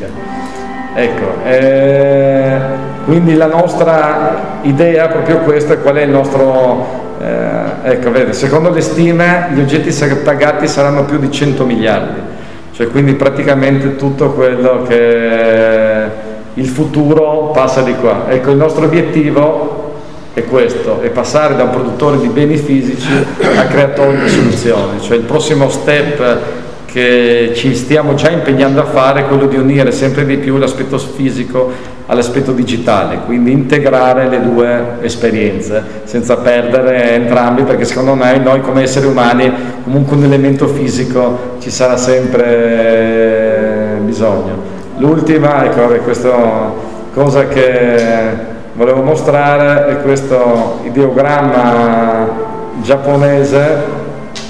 Ecco, quindi la nostra idea è proprio questa. Qual è il nostro ecco, vedete, secondo le stime gli oggetti pagati saranno più di 100 miliardi, cioè quindi praticamente tutto quello che il futuro passa di qua. Ecco, il nostro obiettivo è questo, è passare da un produttore di beni fisici a creatore di soluzioni, cioè il prossimo step che ci stiamo già impegnando a fare è quello di unire sempre di più l'aspetto fisico all'aspetto digitale, quindi integrare le due esperienze senza perdere entrambi, perché secondo me noi come esseri umani comunque un elemento fisico ci sarà sempre bisogno. L'ultima, ecco, questa cosa che volevo mostrare è questo ideogramma giapponese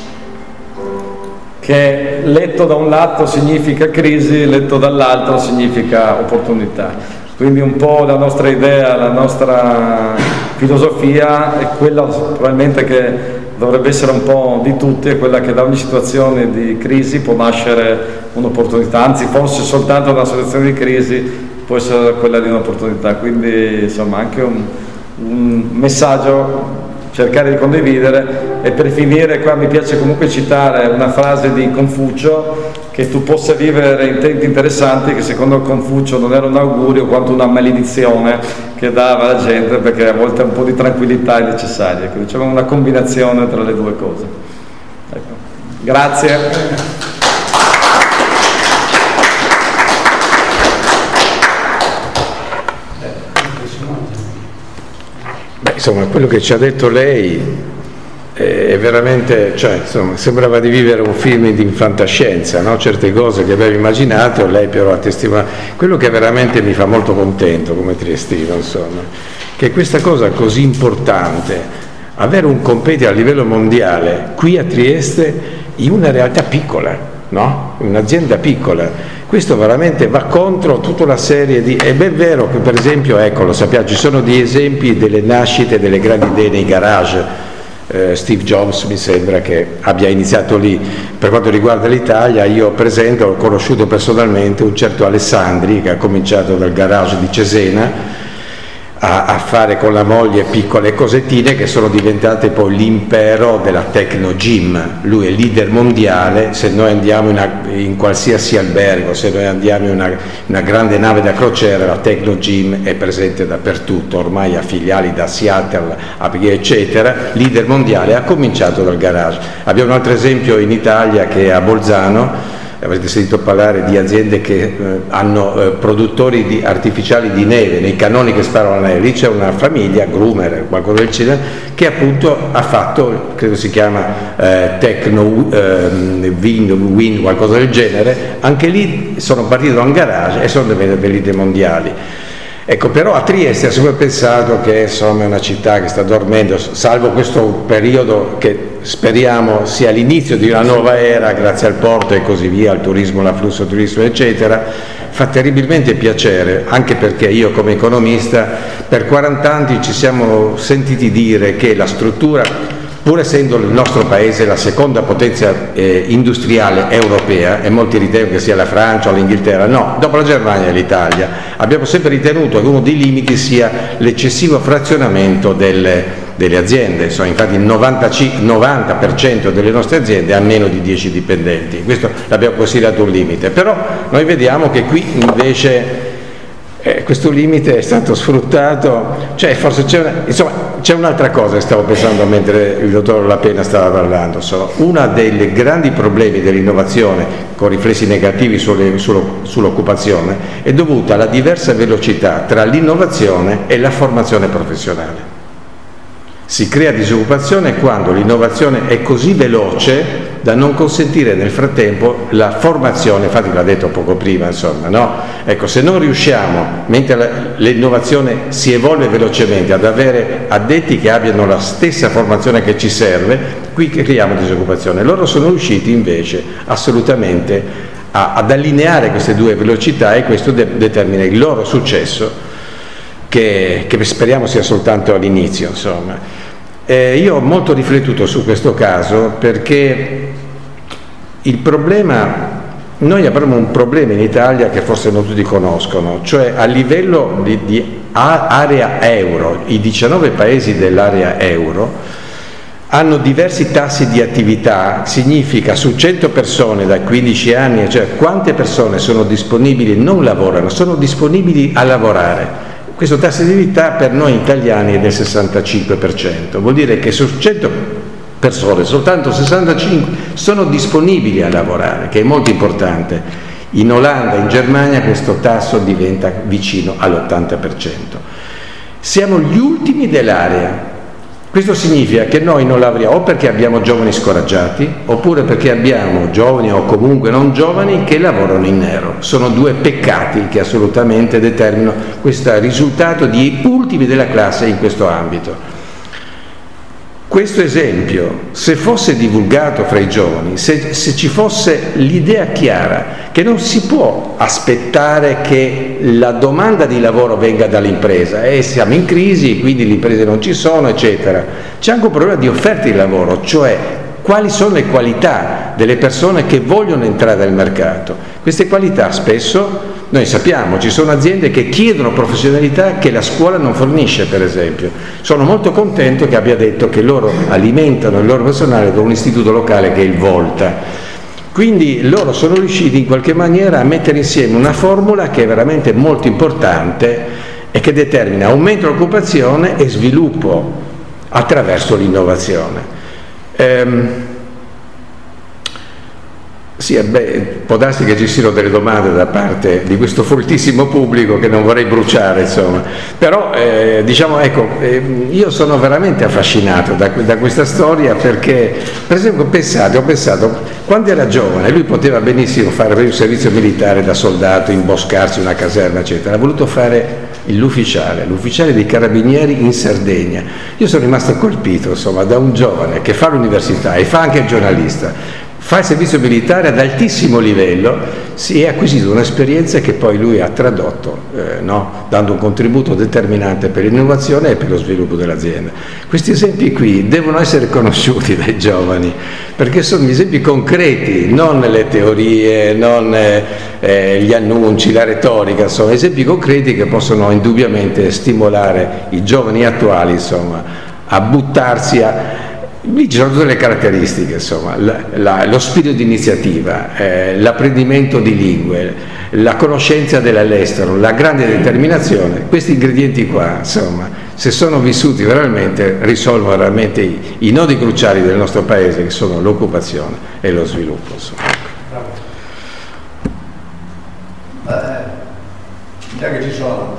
che letto da un lato significa crisi, letto dall'altro significa opportunità. Quindi un po' la nostra idea, la nostra filosofia è quella probabilmente che dovrebbe essere un po' di tutti, è quella che da ogni situazione di crisi può nascere un'opportunità, anzi forse soltanto da una situazione di crisi può essere quella di un'opportunità. Quindi insomma anche un messaggio cercare di condividere. E per finire qua mi piace comunque citare una frase di Confucio: che tu possa vivere in tempi interessanti, che secondo Confucio non era un augurio quanto una maledizione che dava alla gente, perché a volte un po' di tranquillità è necessaria, quindi diciamo una combinazione tra le due cose. Ecco. Grazie. Insomma, quello che ci ha detto lei è veramente, cioè, insomma, sembrava di vivere un film di fantascienza, no? Certe cose che avevo immaginato, lei però ha testimoniato. Quello che veramente mi fa molto contento come triestino, insomma, che questa cosa così importante, avere un competitor a livello mondiale qui a Trieste in una realtà piccola, no? Un'azienda piccola. Questo veramente va contro tutta una serie di... È ben vero che per esempio, ecco, lo sappiamo, ci sono degli esempi delle nascite delle grandi idee nei garage. Steve Jobs mi sembra che abbia iniziato lì. Per quanto riguarda l'Italia, io per esempio ho conosciuto personalmente un certo Alessandri che ha cominciato dal garage di Cesena a fare con la moglie piccole cosettine che sono diventate poi l'impero della Tecno Gym. Lui è leader mondiale. Se noi andiamo in qualsiasi albergo, se noi andiamo in una grande nave da crociera, la Tecno Gym è presente dappertutto, ormai ha filiali da Seattle eccetera, leader mondiale, ha cominciato dal garage. Abbiamo un altro esempio in Italia che è a Bolzano. Avrete sentito parlare di aziende che hanno produttori artificiali di neve, nei cannoni che sparano la neve. Lì c'è una famiglia, Grumer, qualcosa del genere, che appunto ha fatto, credo si chiama Tecno Wind, qualcosa del genere. Anche lì sono partiti da un garage e sono delle mondiali. Ecco, però a Trieste ha sempre pensato che insomma è una città che sta dormendo, salvo questo periodo che speriamo sia l'inizio di una nuova era grazie al porto e così via, al turismo, l'afflusso turismo eccetera. Fa terribilmente piacere, anche perché io come economista per 40 anni ci siamo sentiti dire che la struttura, pur essendo il nostro paese la seconda potenza industriale europea, e molti ritengono che sia la Francia o l'Inghilterra, no, dopo la Germania e l'Italia, abbiamo sempre ritenuto che uno dei limiti sia l'eccessivo frazionamento delle aziende. Insomma, infatti il 90% delle nostre aziende ha meno di 10 dipendenti, questo l'abbiamo considerato un limite, però noi vediamo che qui invece questo limite è stato sfruttato, cioè forse c'è un'altra cosa che stavo pensando mentre il dottor Lapena stava parlando. Uno dei grandi problemi dell'innovazione con riflessi negativi sull'occupazione è dovuta alla diversa velocità tra l'innovazione e la formazione professionale. Si crea disoccupazione quando l'innovazione è così veloce da non consentire nel frattempo la formazione, infatti l'ha detto poco prima, insomma, no? Ecco, se non riusciamo, mentre l'innovazione si evolve velocemente, ad avere addetti che abbiano la stessa formazione che ci serve, qui creiamo disoccupazione. Loro sono riusciti invece assolutamente ad allineare queste due velocità e questo determina il loro successo, che speriamo sia soltanto all'inizio, insomma. Io ho molto riflettuto su questo caso perché il problema, noi abbiamo un problema in Italia che forse non tutti conoscono, cioè a livello di area euro, i 19 paesi dell'area euro hanno diversi tassi di attività, significa su 100 persone da 15 anni, cioè quante persone sono disponibili, non lavorano, sono disponibili a lavorare. Questo tasso di attività per noi italiani è del 65%, vuol dire che su 100 persone soltanto 65 sono disponibili a lavorare, che è molto importante. In Olanda, in Germania questo tasso diventa vicino all'80%. Siamo gli ultimi dell'area. Questo significa che noi non lavoriamo o perché abbiamo giovani scoraggiati, oppure perché abbiamo giovani o comunque non giovani che lavorano in nero. Sono due peccati che assolutamente determinano questo risultato di ultimi della classe in questo ambito. Questo esempio, se fosse divulgato fra i giovani, se ci fosse l'idea chiara che non si può aspettare che la domanda di lavoro venga dall'impresa, siamo in crisi, quindi le imprese non ci sono, eccetera. C'è anche un problema di offerta di lavoro, cioè quali sono le qualità delle persone che vogliono entrare nel mercato. Queste qualità spesso, noi sappiamo, ci sono aziende che chiedono professionalità che la scuola non fornisce, per esempio. Sono molto contento che abbia detto che loro alimentano il loro personale con un istituto locale che è il Volta. Quindi loro sono riusciti in qualche maniera a mettere insieme una formula che è veramente molto importante e che determina aumento dell'occupazione e sviluppo attraverso l'innovazione. Sì, può darsi che ci siano delle domande da parte di questo foltissimo pubblico che non vorrei bruciare, insomma. Però diciamo, ecco, io sono veramente affascinato da questa storia perché, per esempio, ho pensato, quando era giovane lui poteva benissimo fare un servizio militare da soldato, imboscarsi una caserma, eccetera. Ha voluto fare l'ufficiale dei carabinieri in Sardegna. Io sono rimasto colpito, insomma, da un giovane che fa l'università e fa anche il giornalista, fa il servizio militare ad altissimo livello, si è acquisito un'esperienza che poi lui ha tradotto, dando un contributo determinante per l'innovazione e per lo sviluppo dell'azienda. Questi esempi qui devono essere conosciuti dai giovani, perché sono gli esempi concreti, non le teorie, non gli annunci, la retorica, sono esempi concreti che possono indubbiamente stimolare i giovani attuali, insomma, a buttarsi Lì ci sono tutte le caratteristiche, insomma, lo spirito di iniziativa, l'apprendimento di lingue, la conoscenza dell'estero, la grande determinazione. Questi ingredienti qua, insomma, se sono vissuti veramente, risolvono veramente i nodi cruciali del nostro paese, che sono l'occupazione e lo sviluppo. Già che ci sono.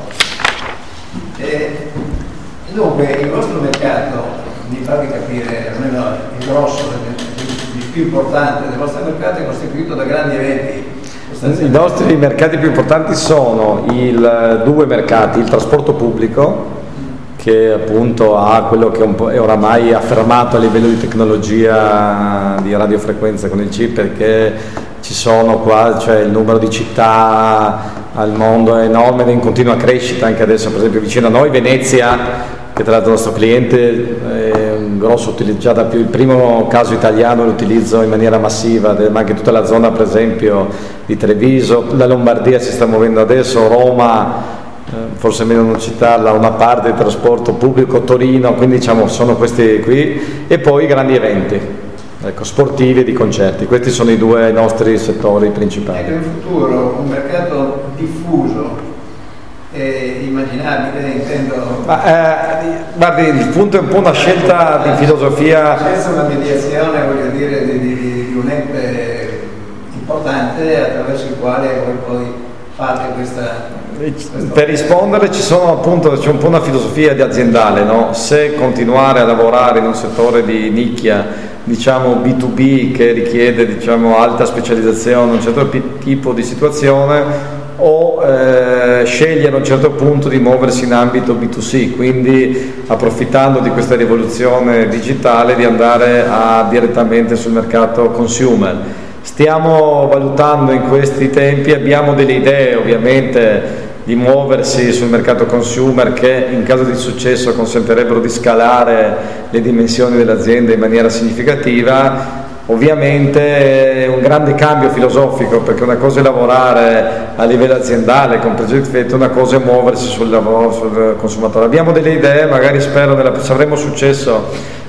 Dunque, il vostro mercato, mi fate capire, almeno il grosso, il più importante del vostro mercato è costituito da grandi eventi. I nostri mercati più importanti sono due mercati, il trasporto pubblico, che appunto ha quello che è oramai affermato a livello di tecnologia di radiofrequenza con il chip, perché ci sono qua, cioè il numero di città al mondo è enorme ed è in continua crescita. Anche adesso, per esempio, vicino a noi Venezia, che tra l'altro il nostro cliente è un grosso utilizzata più, il primo caso italiano l'utilizzo in maniera massiva, ma anche tutta la zona, per esempio, di Treviso, la Lombardia si sta muovendo adesso, Roma, forse meno non citarla, una parte del trasporto pubblico, Torino, quindi diciamo sono questi qui, e poi grandi eventi, ecco, sportivi e di concerti. Questi sono i due nostri settori principali. Ecco, in futuro un mercato diffuso immaginabile, intendo. Guardi, il punto è un po' una scelta di filosofia. Senza una mediazione, voglio dire, di un ente importante attraverso il quale voi poi fate questa. Per rispondere c'è un po' una filosofia di aziendale, no? Se continuare a lavorare in un settore di nicchia, diciamo B2B, che richiede, diciamo, alta specializzazione, un certo tipo di situazione, o scegliere a un certo punto di muoversi in ambito B2C, quindi approfittando di questa rivoluzione digitale di andare direttamente sul mercato consumer. Stiamo valutando in questi tempi, abbiamo delle idee ovviamente di muoversi sul mercato consumer che in caso di successo consentirebbero di scalare le dimensioni dell'azienda in maniera significativa. Ovviamente è un grande cambio filosofico, perché una cosa è lavorare a livello aziendale con progetti fatti, una cosa è muoversi sul lavoro, sul consumatore. Abbiamo delle idee, magari spero se avremo successo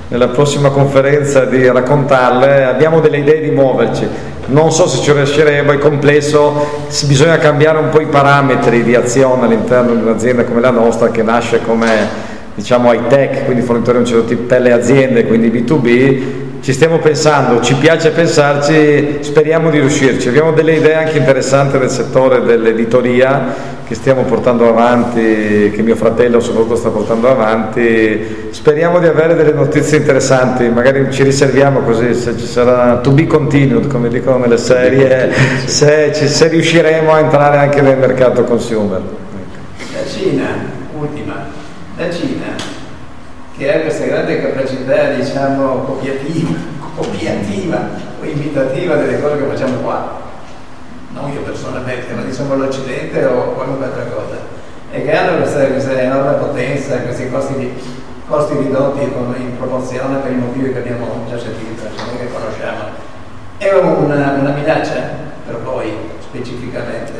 nella prossima conferenza di raccontarle. Abbiamo delle idee di muoverci, non so se ci riusciremo, è complesso, bisogna cambiare un po' i parametri di azione all'interno di un'azienda come la nostra, che nasce come diciamo high tech, quindi fornitore di un certo tipo per le aziende, quindi B2B. Ci stiamo pensando, ci piace pensarci, speriamo di riuscirci. Abbiamo delle idee anche interessanti nel settore dell'editoria che stiamo portando avanti, che mio fratello soprattutto sta portando avanti. Speriamo di avere delle notizie interessanti, magari ci riserviamo così, se ci sarà to be continued, come dicono nelle serie, se riusciremo a entrare anche nel mercato consumer. La Cina, ultima, la Cina che ha questa grande capacità, diciamo, copiativa o imitativa delle cose che facciamo qua, non io personalmente, ma diciamo l'Occidente o qualunque altra cosa, e che hanno questa enorme potenza, questi costi ridotti in proporzione per i motivi che abbiamo già sentito, che conosciamo. È una minaccia per voi specificamente?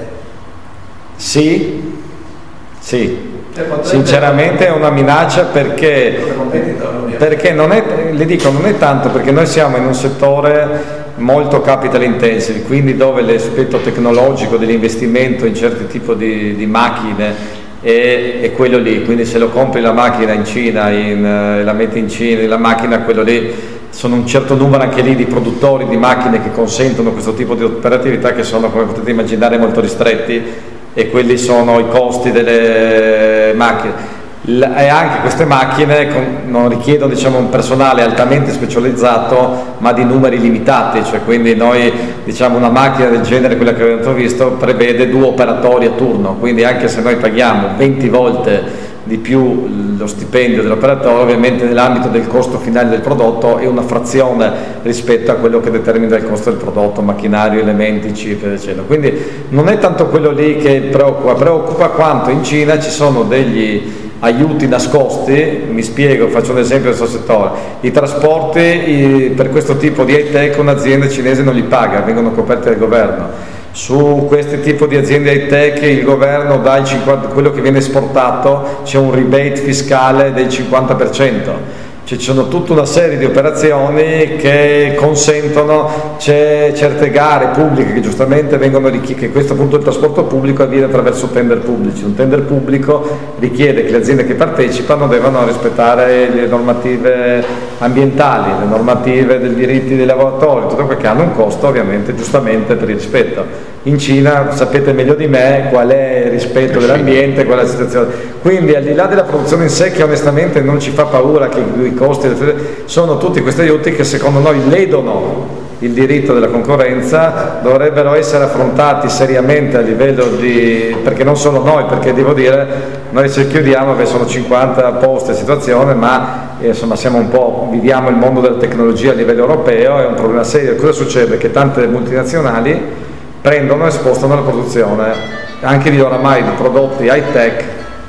Sì. Sinceramente è una minaccia perché non è tanto perché noi siamo in un settore molto capital intensive, quindi dove l'aspetto tecnologico dell'investimento in certi tipi di macchine è quello lì, quindi se lo compri la macchina in Cina, la metti in Cina, la macchina, quello lì, sono un certo numero anche lì di produttori di macchine che consentono questo tipo di operatività che sono, come potete immaginare, molto ristretti, e quelli sono i costi delle macchine. E anche queste macchine non richiedono, diciamo, un personale altamente specializzato, ma di numeri limitati, cioè quindi noi, diciamo, una macchina del genere, quella che abbiamo visto, prevede 2 operatori a turno, quindi anche se noi paghiamo 20 volte di più lo stipendio dell'operatore, ovviamente nell'ambito del costo finale del prodotto è una frazione rispetto a quello che determina il costo del prodotto, macchinario, elementi, chip, eccetera. Quindi non è tanto quello lì che preoccupa quanto in Cina ci sono degli aiuti nascosti. Mi spiego, faccio un esempio del suo settore: i trasporti per questo tipo di high tech un'azienda cinese non li paga, vengono coperti dal governo. Su questi tipi di aziende high tech il governo dà il 50%, quello che viene esportato c'è un rebate fiscale del 50%. Ci sono tutta una serie di operazioni che consentono, c'è certe gare pubbliche che giustamente vengono richieste, che questo appunto il trasporto pubblico avviene attraverso tender pubblici. Un tender pubblico richiede che le aziende che partecipano devono rispettare le normative ambientali, le normative dei diritti dei lavoratori, tutto quel che hanno un costo ovviamente giustamente per il rispetto. In Cina sapete meglio di me qual è il rispetto dell'ambiente, qual è la situazione. Quindi al di là della produzione in sé, che onestamente non ci fa paura, che i costi sono tutti questi aiuti che secondo noi ledono il diritto della concorrenza, dovrebbero essere affrontati seriamente a livello di, perché non solo noi, perché devo dire, noi ci chiudiamo che sono 50 posti a situazione, ma insomma siamo un po', viviamo il mondo della tecnologia a livello europeo, è un problema serio. Cosa succede? Che tante multinazionali prendono e spostano la produzione anche di oramai di prodotti high tech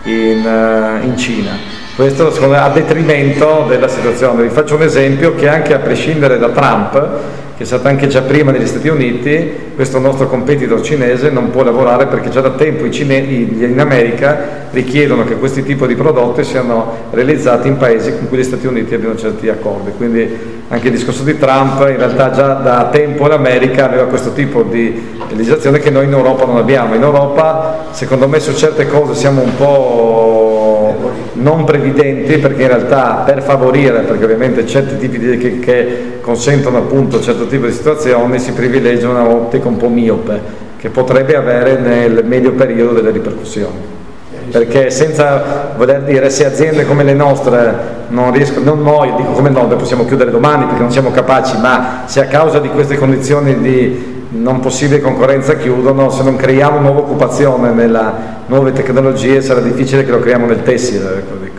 in Cina. Questo secondo me a detrimento della situazione. Vi faccio un esempio che anche a prescindere da Trump, che è stato anche già prima negli Stati Uniti, questo nostro competitor cinese non può lavorare perché già da tempo in America richiedono che questi tipi di prodotti siano realizzati in paesi con cui gli Stati Uniti abbiano certi accordi. Quindi anche il discorso di Trump, in realtà già da tempo l'America aveva questo tipo di legislazione che noi in Europa non abbiamo. In Europa secondo me su certe cose siamo un po' non previdenti, perché in realtà per favorire, perché ovviamente certi tipi che consentono appunto certo tipo di situazioni, si privilegia una ottica un po' miope che potrebbe avere nel medio periodo delle ripercussioni. Perché senza voler dire, se aziende come le nostre non riescono, non noi, dico come noi, possiamo chiudere domani perché non siamo capaci, ma se a causa di queste condizioni di non possibile concorrenza chiudono, se non creiamo nuova occupazione nelle nuove tecnologie sarà difficile che lo creiamo nel tessile, ecco, dico.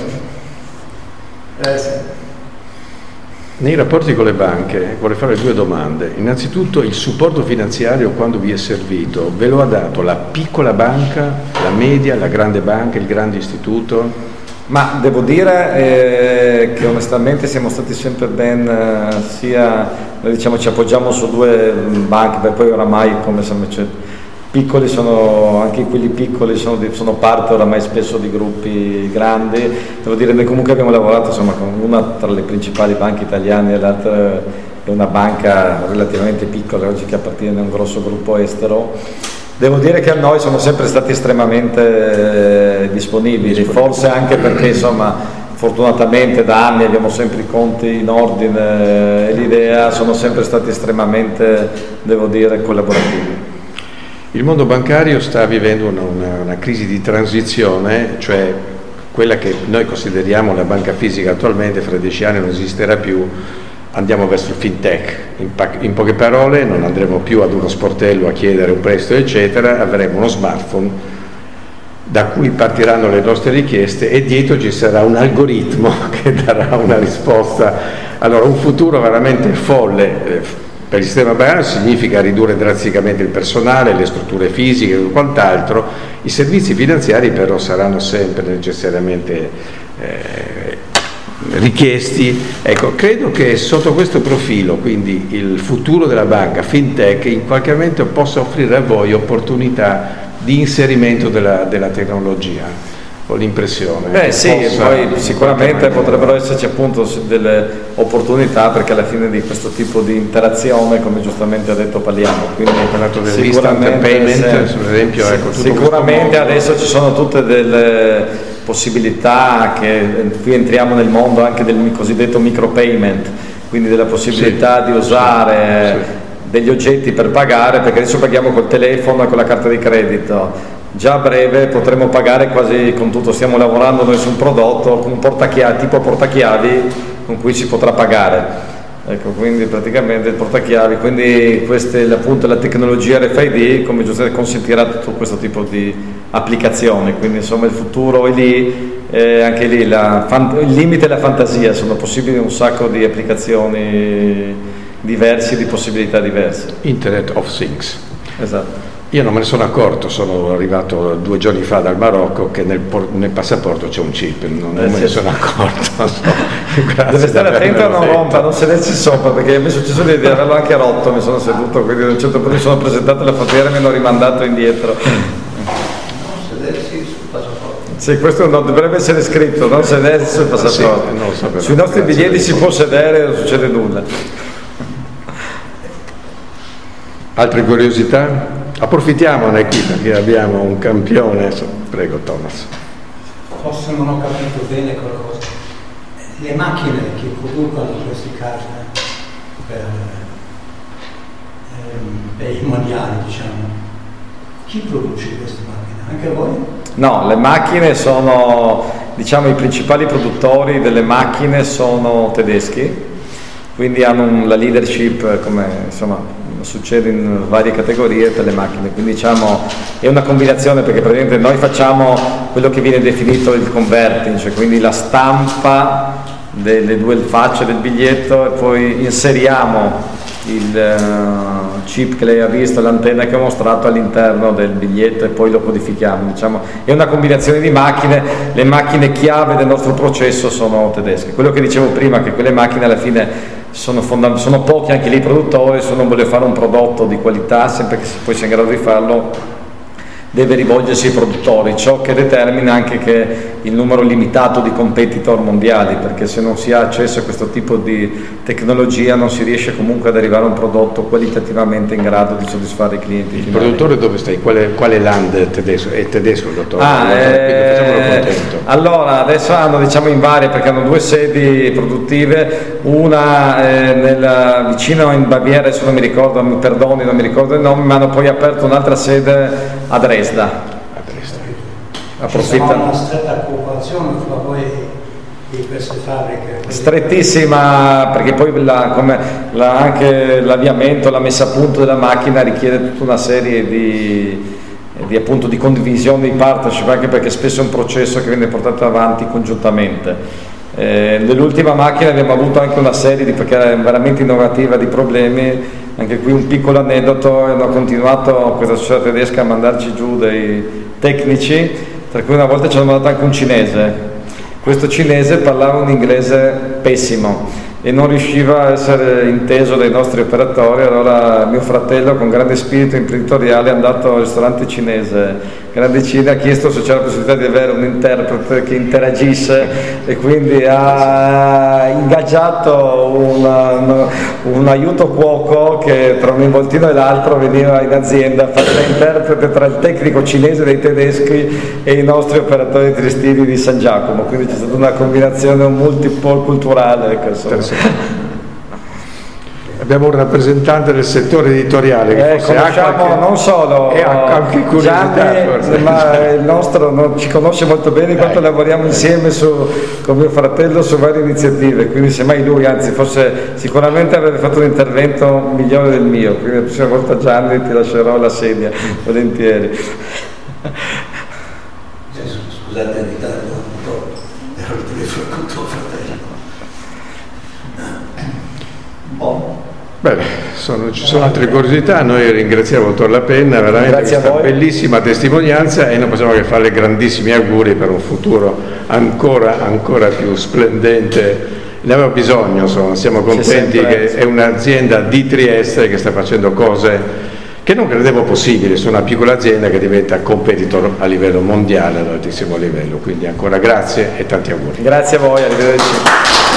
Nei rapporti con le banche vorrei fare 2 domande. Innanzitutto, il supporto finanziario quando vi è servito ve lo ha dato la piccola banca, la media, la grande banca, il grande istituto? Ma devo dire che onestamente siamo stati sempre ben, sia noi diciamo ci appoggiamo su 2 banche, per poi oramai come piccoli sono, anche quelli piccoli sono parte oramai spesso di gruppi grandi. Devo dire, noi comunque abbiamo lavorato insomma con una tra le principali banche italiane e l'altra è una banca relativamente piccola oggi che appartiene a un grosso gruppo estero. Devo dire che a noi sono sempre stati estremamente disponibili, forse anche perché insomma fortunatamente da anni abbiamo sempre i conti in ordine e l'idea, sono sempre stati estremamente, devo dire, collaborativi. Il mondo bancario sta vivendo una crisi di transizione, cioè quella che noi consideriamo la banca fisica attualmente, fra 10 anni non esisterà più, andiamo verso il fintech. In poche parole, non andremo più ad uno sportello a chiedere un prestito eccetera, avremo uno smartphone da cui partiranno le nostre richieste e dietro ci sarà un algoritmo che darà una risposta. Allora, un futuro veramente folle per il sistema bancario significa ridurre drasticamente il personale, le strutture fisiche e quant'altro. I servizi finanziari però saranno sempre necessariamente richiesti. Ecco, credo che sotto questo profilo, quindi il futuro della banca, fintech, in qualche momento possa offrire a voi opportunità di inserimento della tecnologia. Ho l'impressione. Sì, poi sicuramente potrebbero esserci appunto delle opportunità, perché alla fine di questo tipo di interazione, come giustamente ha detto Pagliano, quindi ho parlato dell'instant payment, per esempio, ecco, sicuramente adesso ci sono tutte delle possibilità che qui entriamo nel mondo anche del cosiddetto micropayment, quindi della possibilità di usare degli oggetti per pagare, perché adesso paghiamo col telefono e con la carta di credito. Già a breve potremo pagare quasi con tutto, stiamo lavorando noi su un prodotto con un portachiavi, tipo portachiavi con cui si potrà pagare, ecco, quindi praticamente il portachiavi, quindi appunto la tecnologia RFID come giustamente consentirà tutto questo tipo di applicazioni, quindi insomma il futuro è lì, anche lì il limite è la fantasia, sono possibili un sacco di applicazioni diverse, di possibilità diverse. Internet of Things. Esatto. Io non me ne sono accorto, sono arrivato 2 giorni fa dal Marocco che nel passaporto c'è un chip, non me ne sono accorto. Deve stare attento a non rompa, non sedersi sopra, perché mi è successo di averlo anche rotto, mi sono seduto, quindi a un certo punto mi sono presentato alla frontiera e mi hanno rimandato indietro. Non sedersi sul passaporto. Sì, questo dovrebbe essere scritto, non sedersi sul passaporto. Sì, sui nostri biglietti si può sedere, non succede nulla. Altre curiosità? Approfittiamone qui perché abbiamo un campione. Prego Thomas. Forse non ho capito bene qualcosa. Le macchine che producono queste carte per i mondiali, diciamo, chi produce queste macchine? Anche voi? No, le macchine sono, diciamo, i principali produttori delle macchine sono tedeschi, quindi hanno la leadership, come insomma succede in varie categorie per le macchine, quindi diciamo è una combinazione, perché praticamente noi facciamo quello che viene definito il converting, cioè quindi la stampa delle 2 facce del biglietto e poi inseriamo il chip che lei ha visto, l'antenna che ho mostrato all'interno del biglietto e poi lo codifichiamo, diciamo è una combinazione di macchine. Le macchine chiave del nostro processo sono tedesche. Quello che dicevo prima, che quelle macchine alla fine sono pochi anche lì i produttori, se uno vuole fare un prodotto di qualità, sempre che poi sia in grado di farlo, deve rivolgersi ai produttori, ciò che determina anche che il numero limitato di competitor mondiali, perché se non si ha accesso a questo tipo di tecnologia non si riesce comunque ad arrivare a un prodotto qualitativamente in grado di soddisfare i clienti. Il produttore dove stai? Quale land tedesco? È tedesco il dottore? Facciamolo contento. Allora, adesso hanno, diciamo, in varie, perché hanno 2 sedi produttive, una vicino in Baviera, adesso non mi ricordo, mi perdoni, non mi ricordo il nome, ma hanno poi aperto un'altra sede a Dresda. Ci sarà una stretta cooperazione fra voi e queste fabbriche? Strettissima, perché poi anche l'avviamento, la messa a punto della macchina richiede tutta una serie di condivisione di partnership, anche perché spesso è un processo che viene portato avanti congiuntamente. Nell'ultima macchina abbiamo avuto anche una serie perché era veramente innovativa, di problemi. Anche qui un piccolo aneddoto: hanno continuato questa società tedesca a mandarci giù dei tecnici, tra cui una volta ci hanno mandato anche un cinese. Questo cinese parlava un inglese pessimo, e non riusciva a essere inteso dai nostri operatori. Allora mio fratello, con grande spirito imprenditoriale, è andato al ristorante cinese Grande Cine, ha chiesto se c'era la possibilità di avere un interprete che interagisse, e quindi ha ingaggiato un aiuto cuoco che tra un involtino e l'altro veniva in azienda a fare da interprete tra il tecnico cinese dei tedeschi e i nostri operatori triestini di San Giacomo, quindi c'è stata una combinazione multipol culturale. Abbiamo un rappresentante del settore editoriale che forse conosciamo qualche, non solo anche Gianni, ma il nostro ci conosce molto bene, in quanto lavoriamo insieme con mio fratello su varie iniziative, quindi semmai lui, anzi forse sicuramente avrebbe fatto un intervento migliore del mio, quindi la prossima volta Gianni ti lascerò la sedia, volentieri. Scusate in ritardo, un po', ero il telefono con tuo fratello. Bene, ci sono altre curiosità. Noi ringraziamo Torlapenna veramente per questa bellissima testimonianza, e non possiamo che fare grandissimi auguri per un futuro ancora più splendente. Ne aveva bisogno, insomma. Siamo contenti che è un'azienda di Trieste che sta facendo cose che non credevo possibili su una piccola azienda che diventa competitor a livello mondiale, ad altissimo livello. Quindi ancora grazie e tanti auguri. Grazie a voi, arrivederci.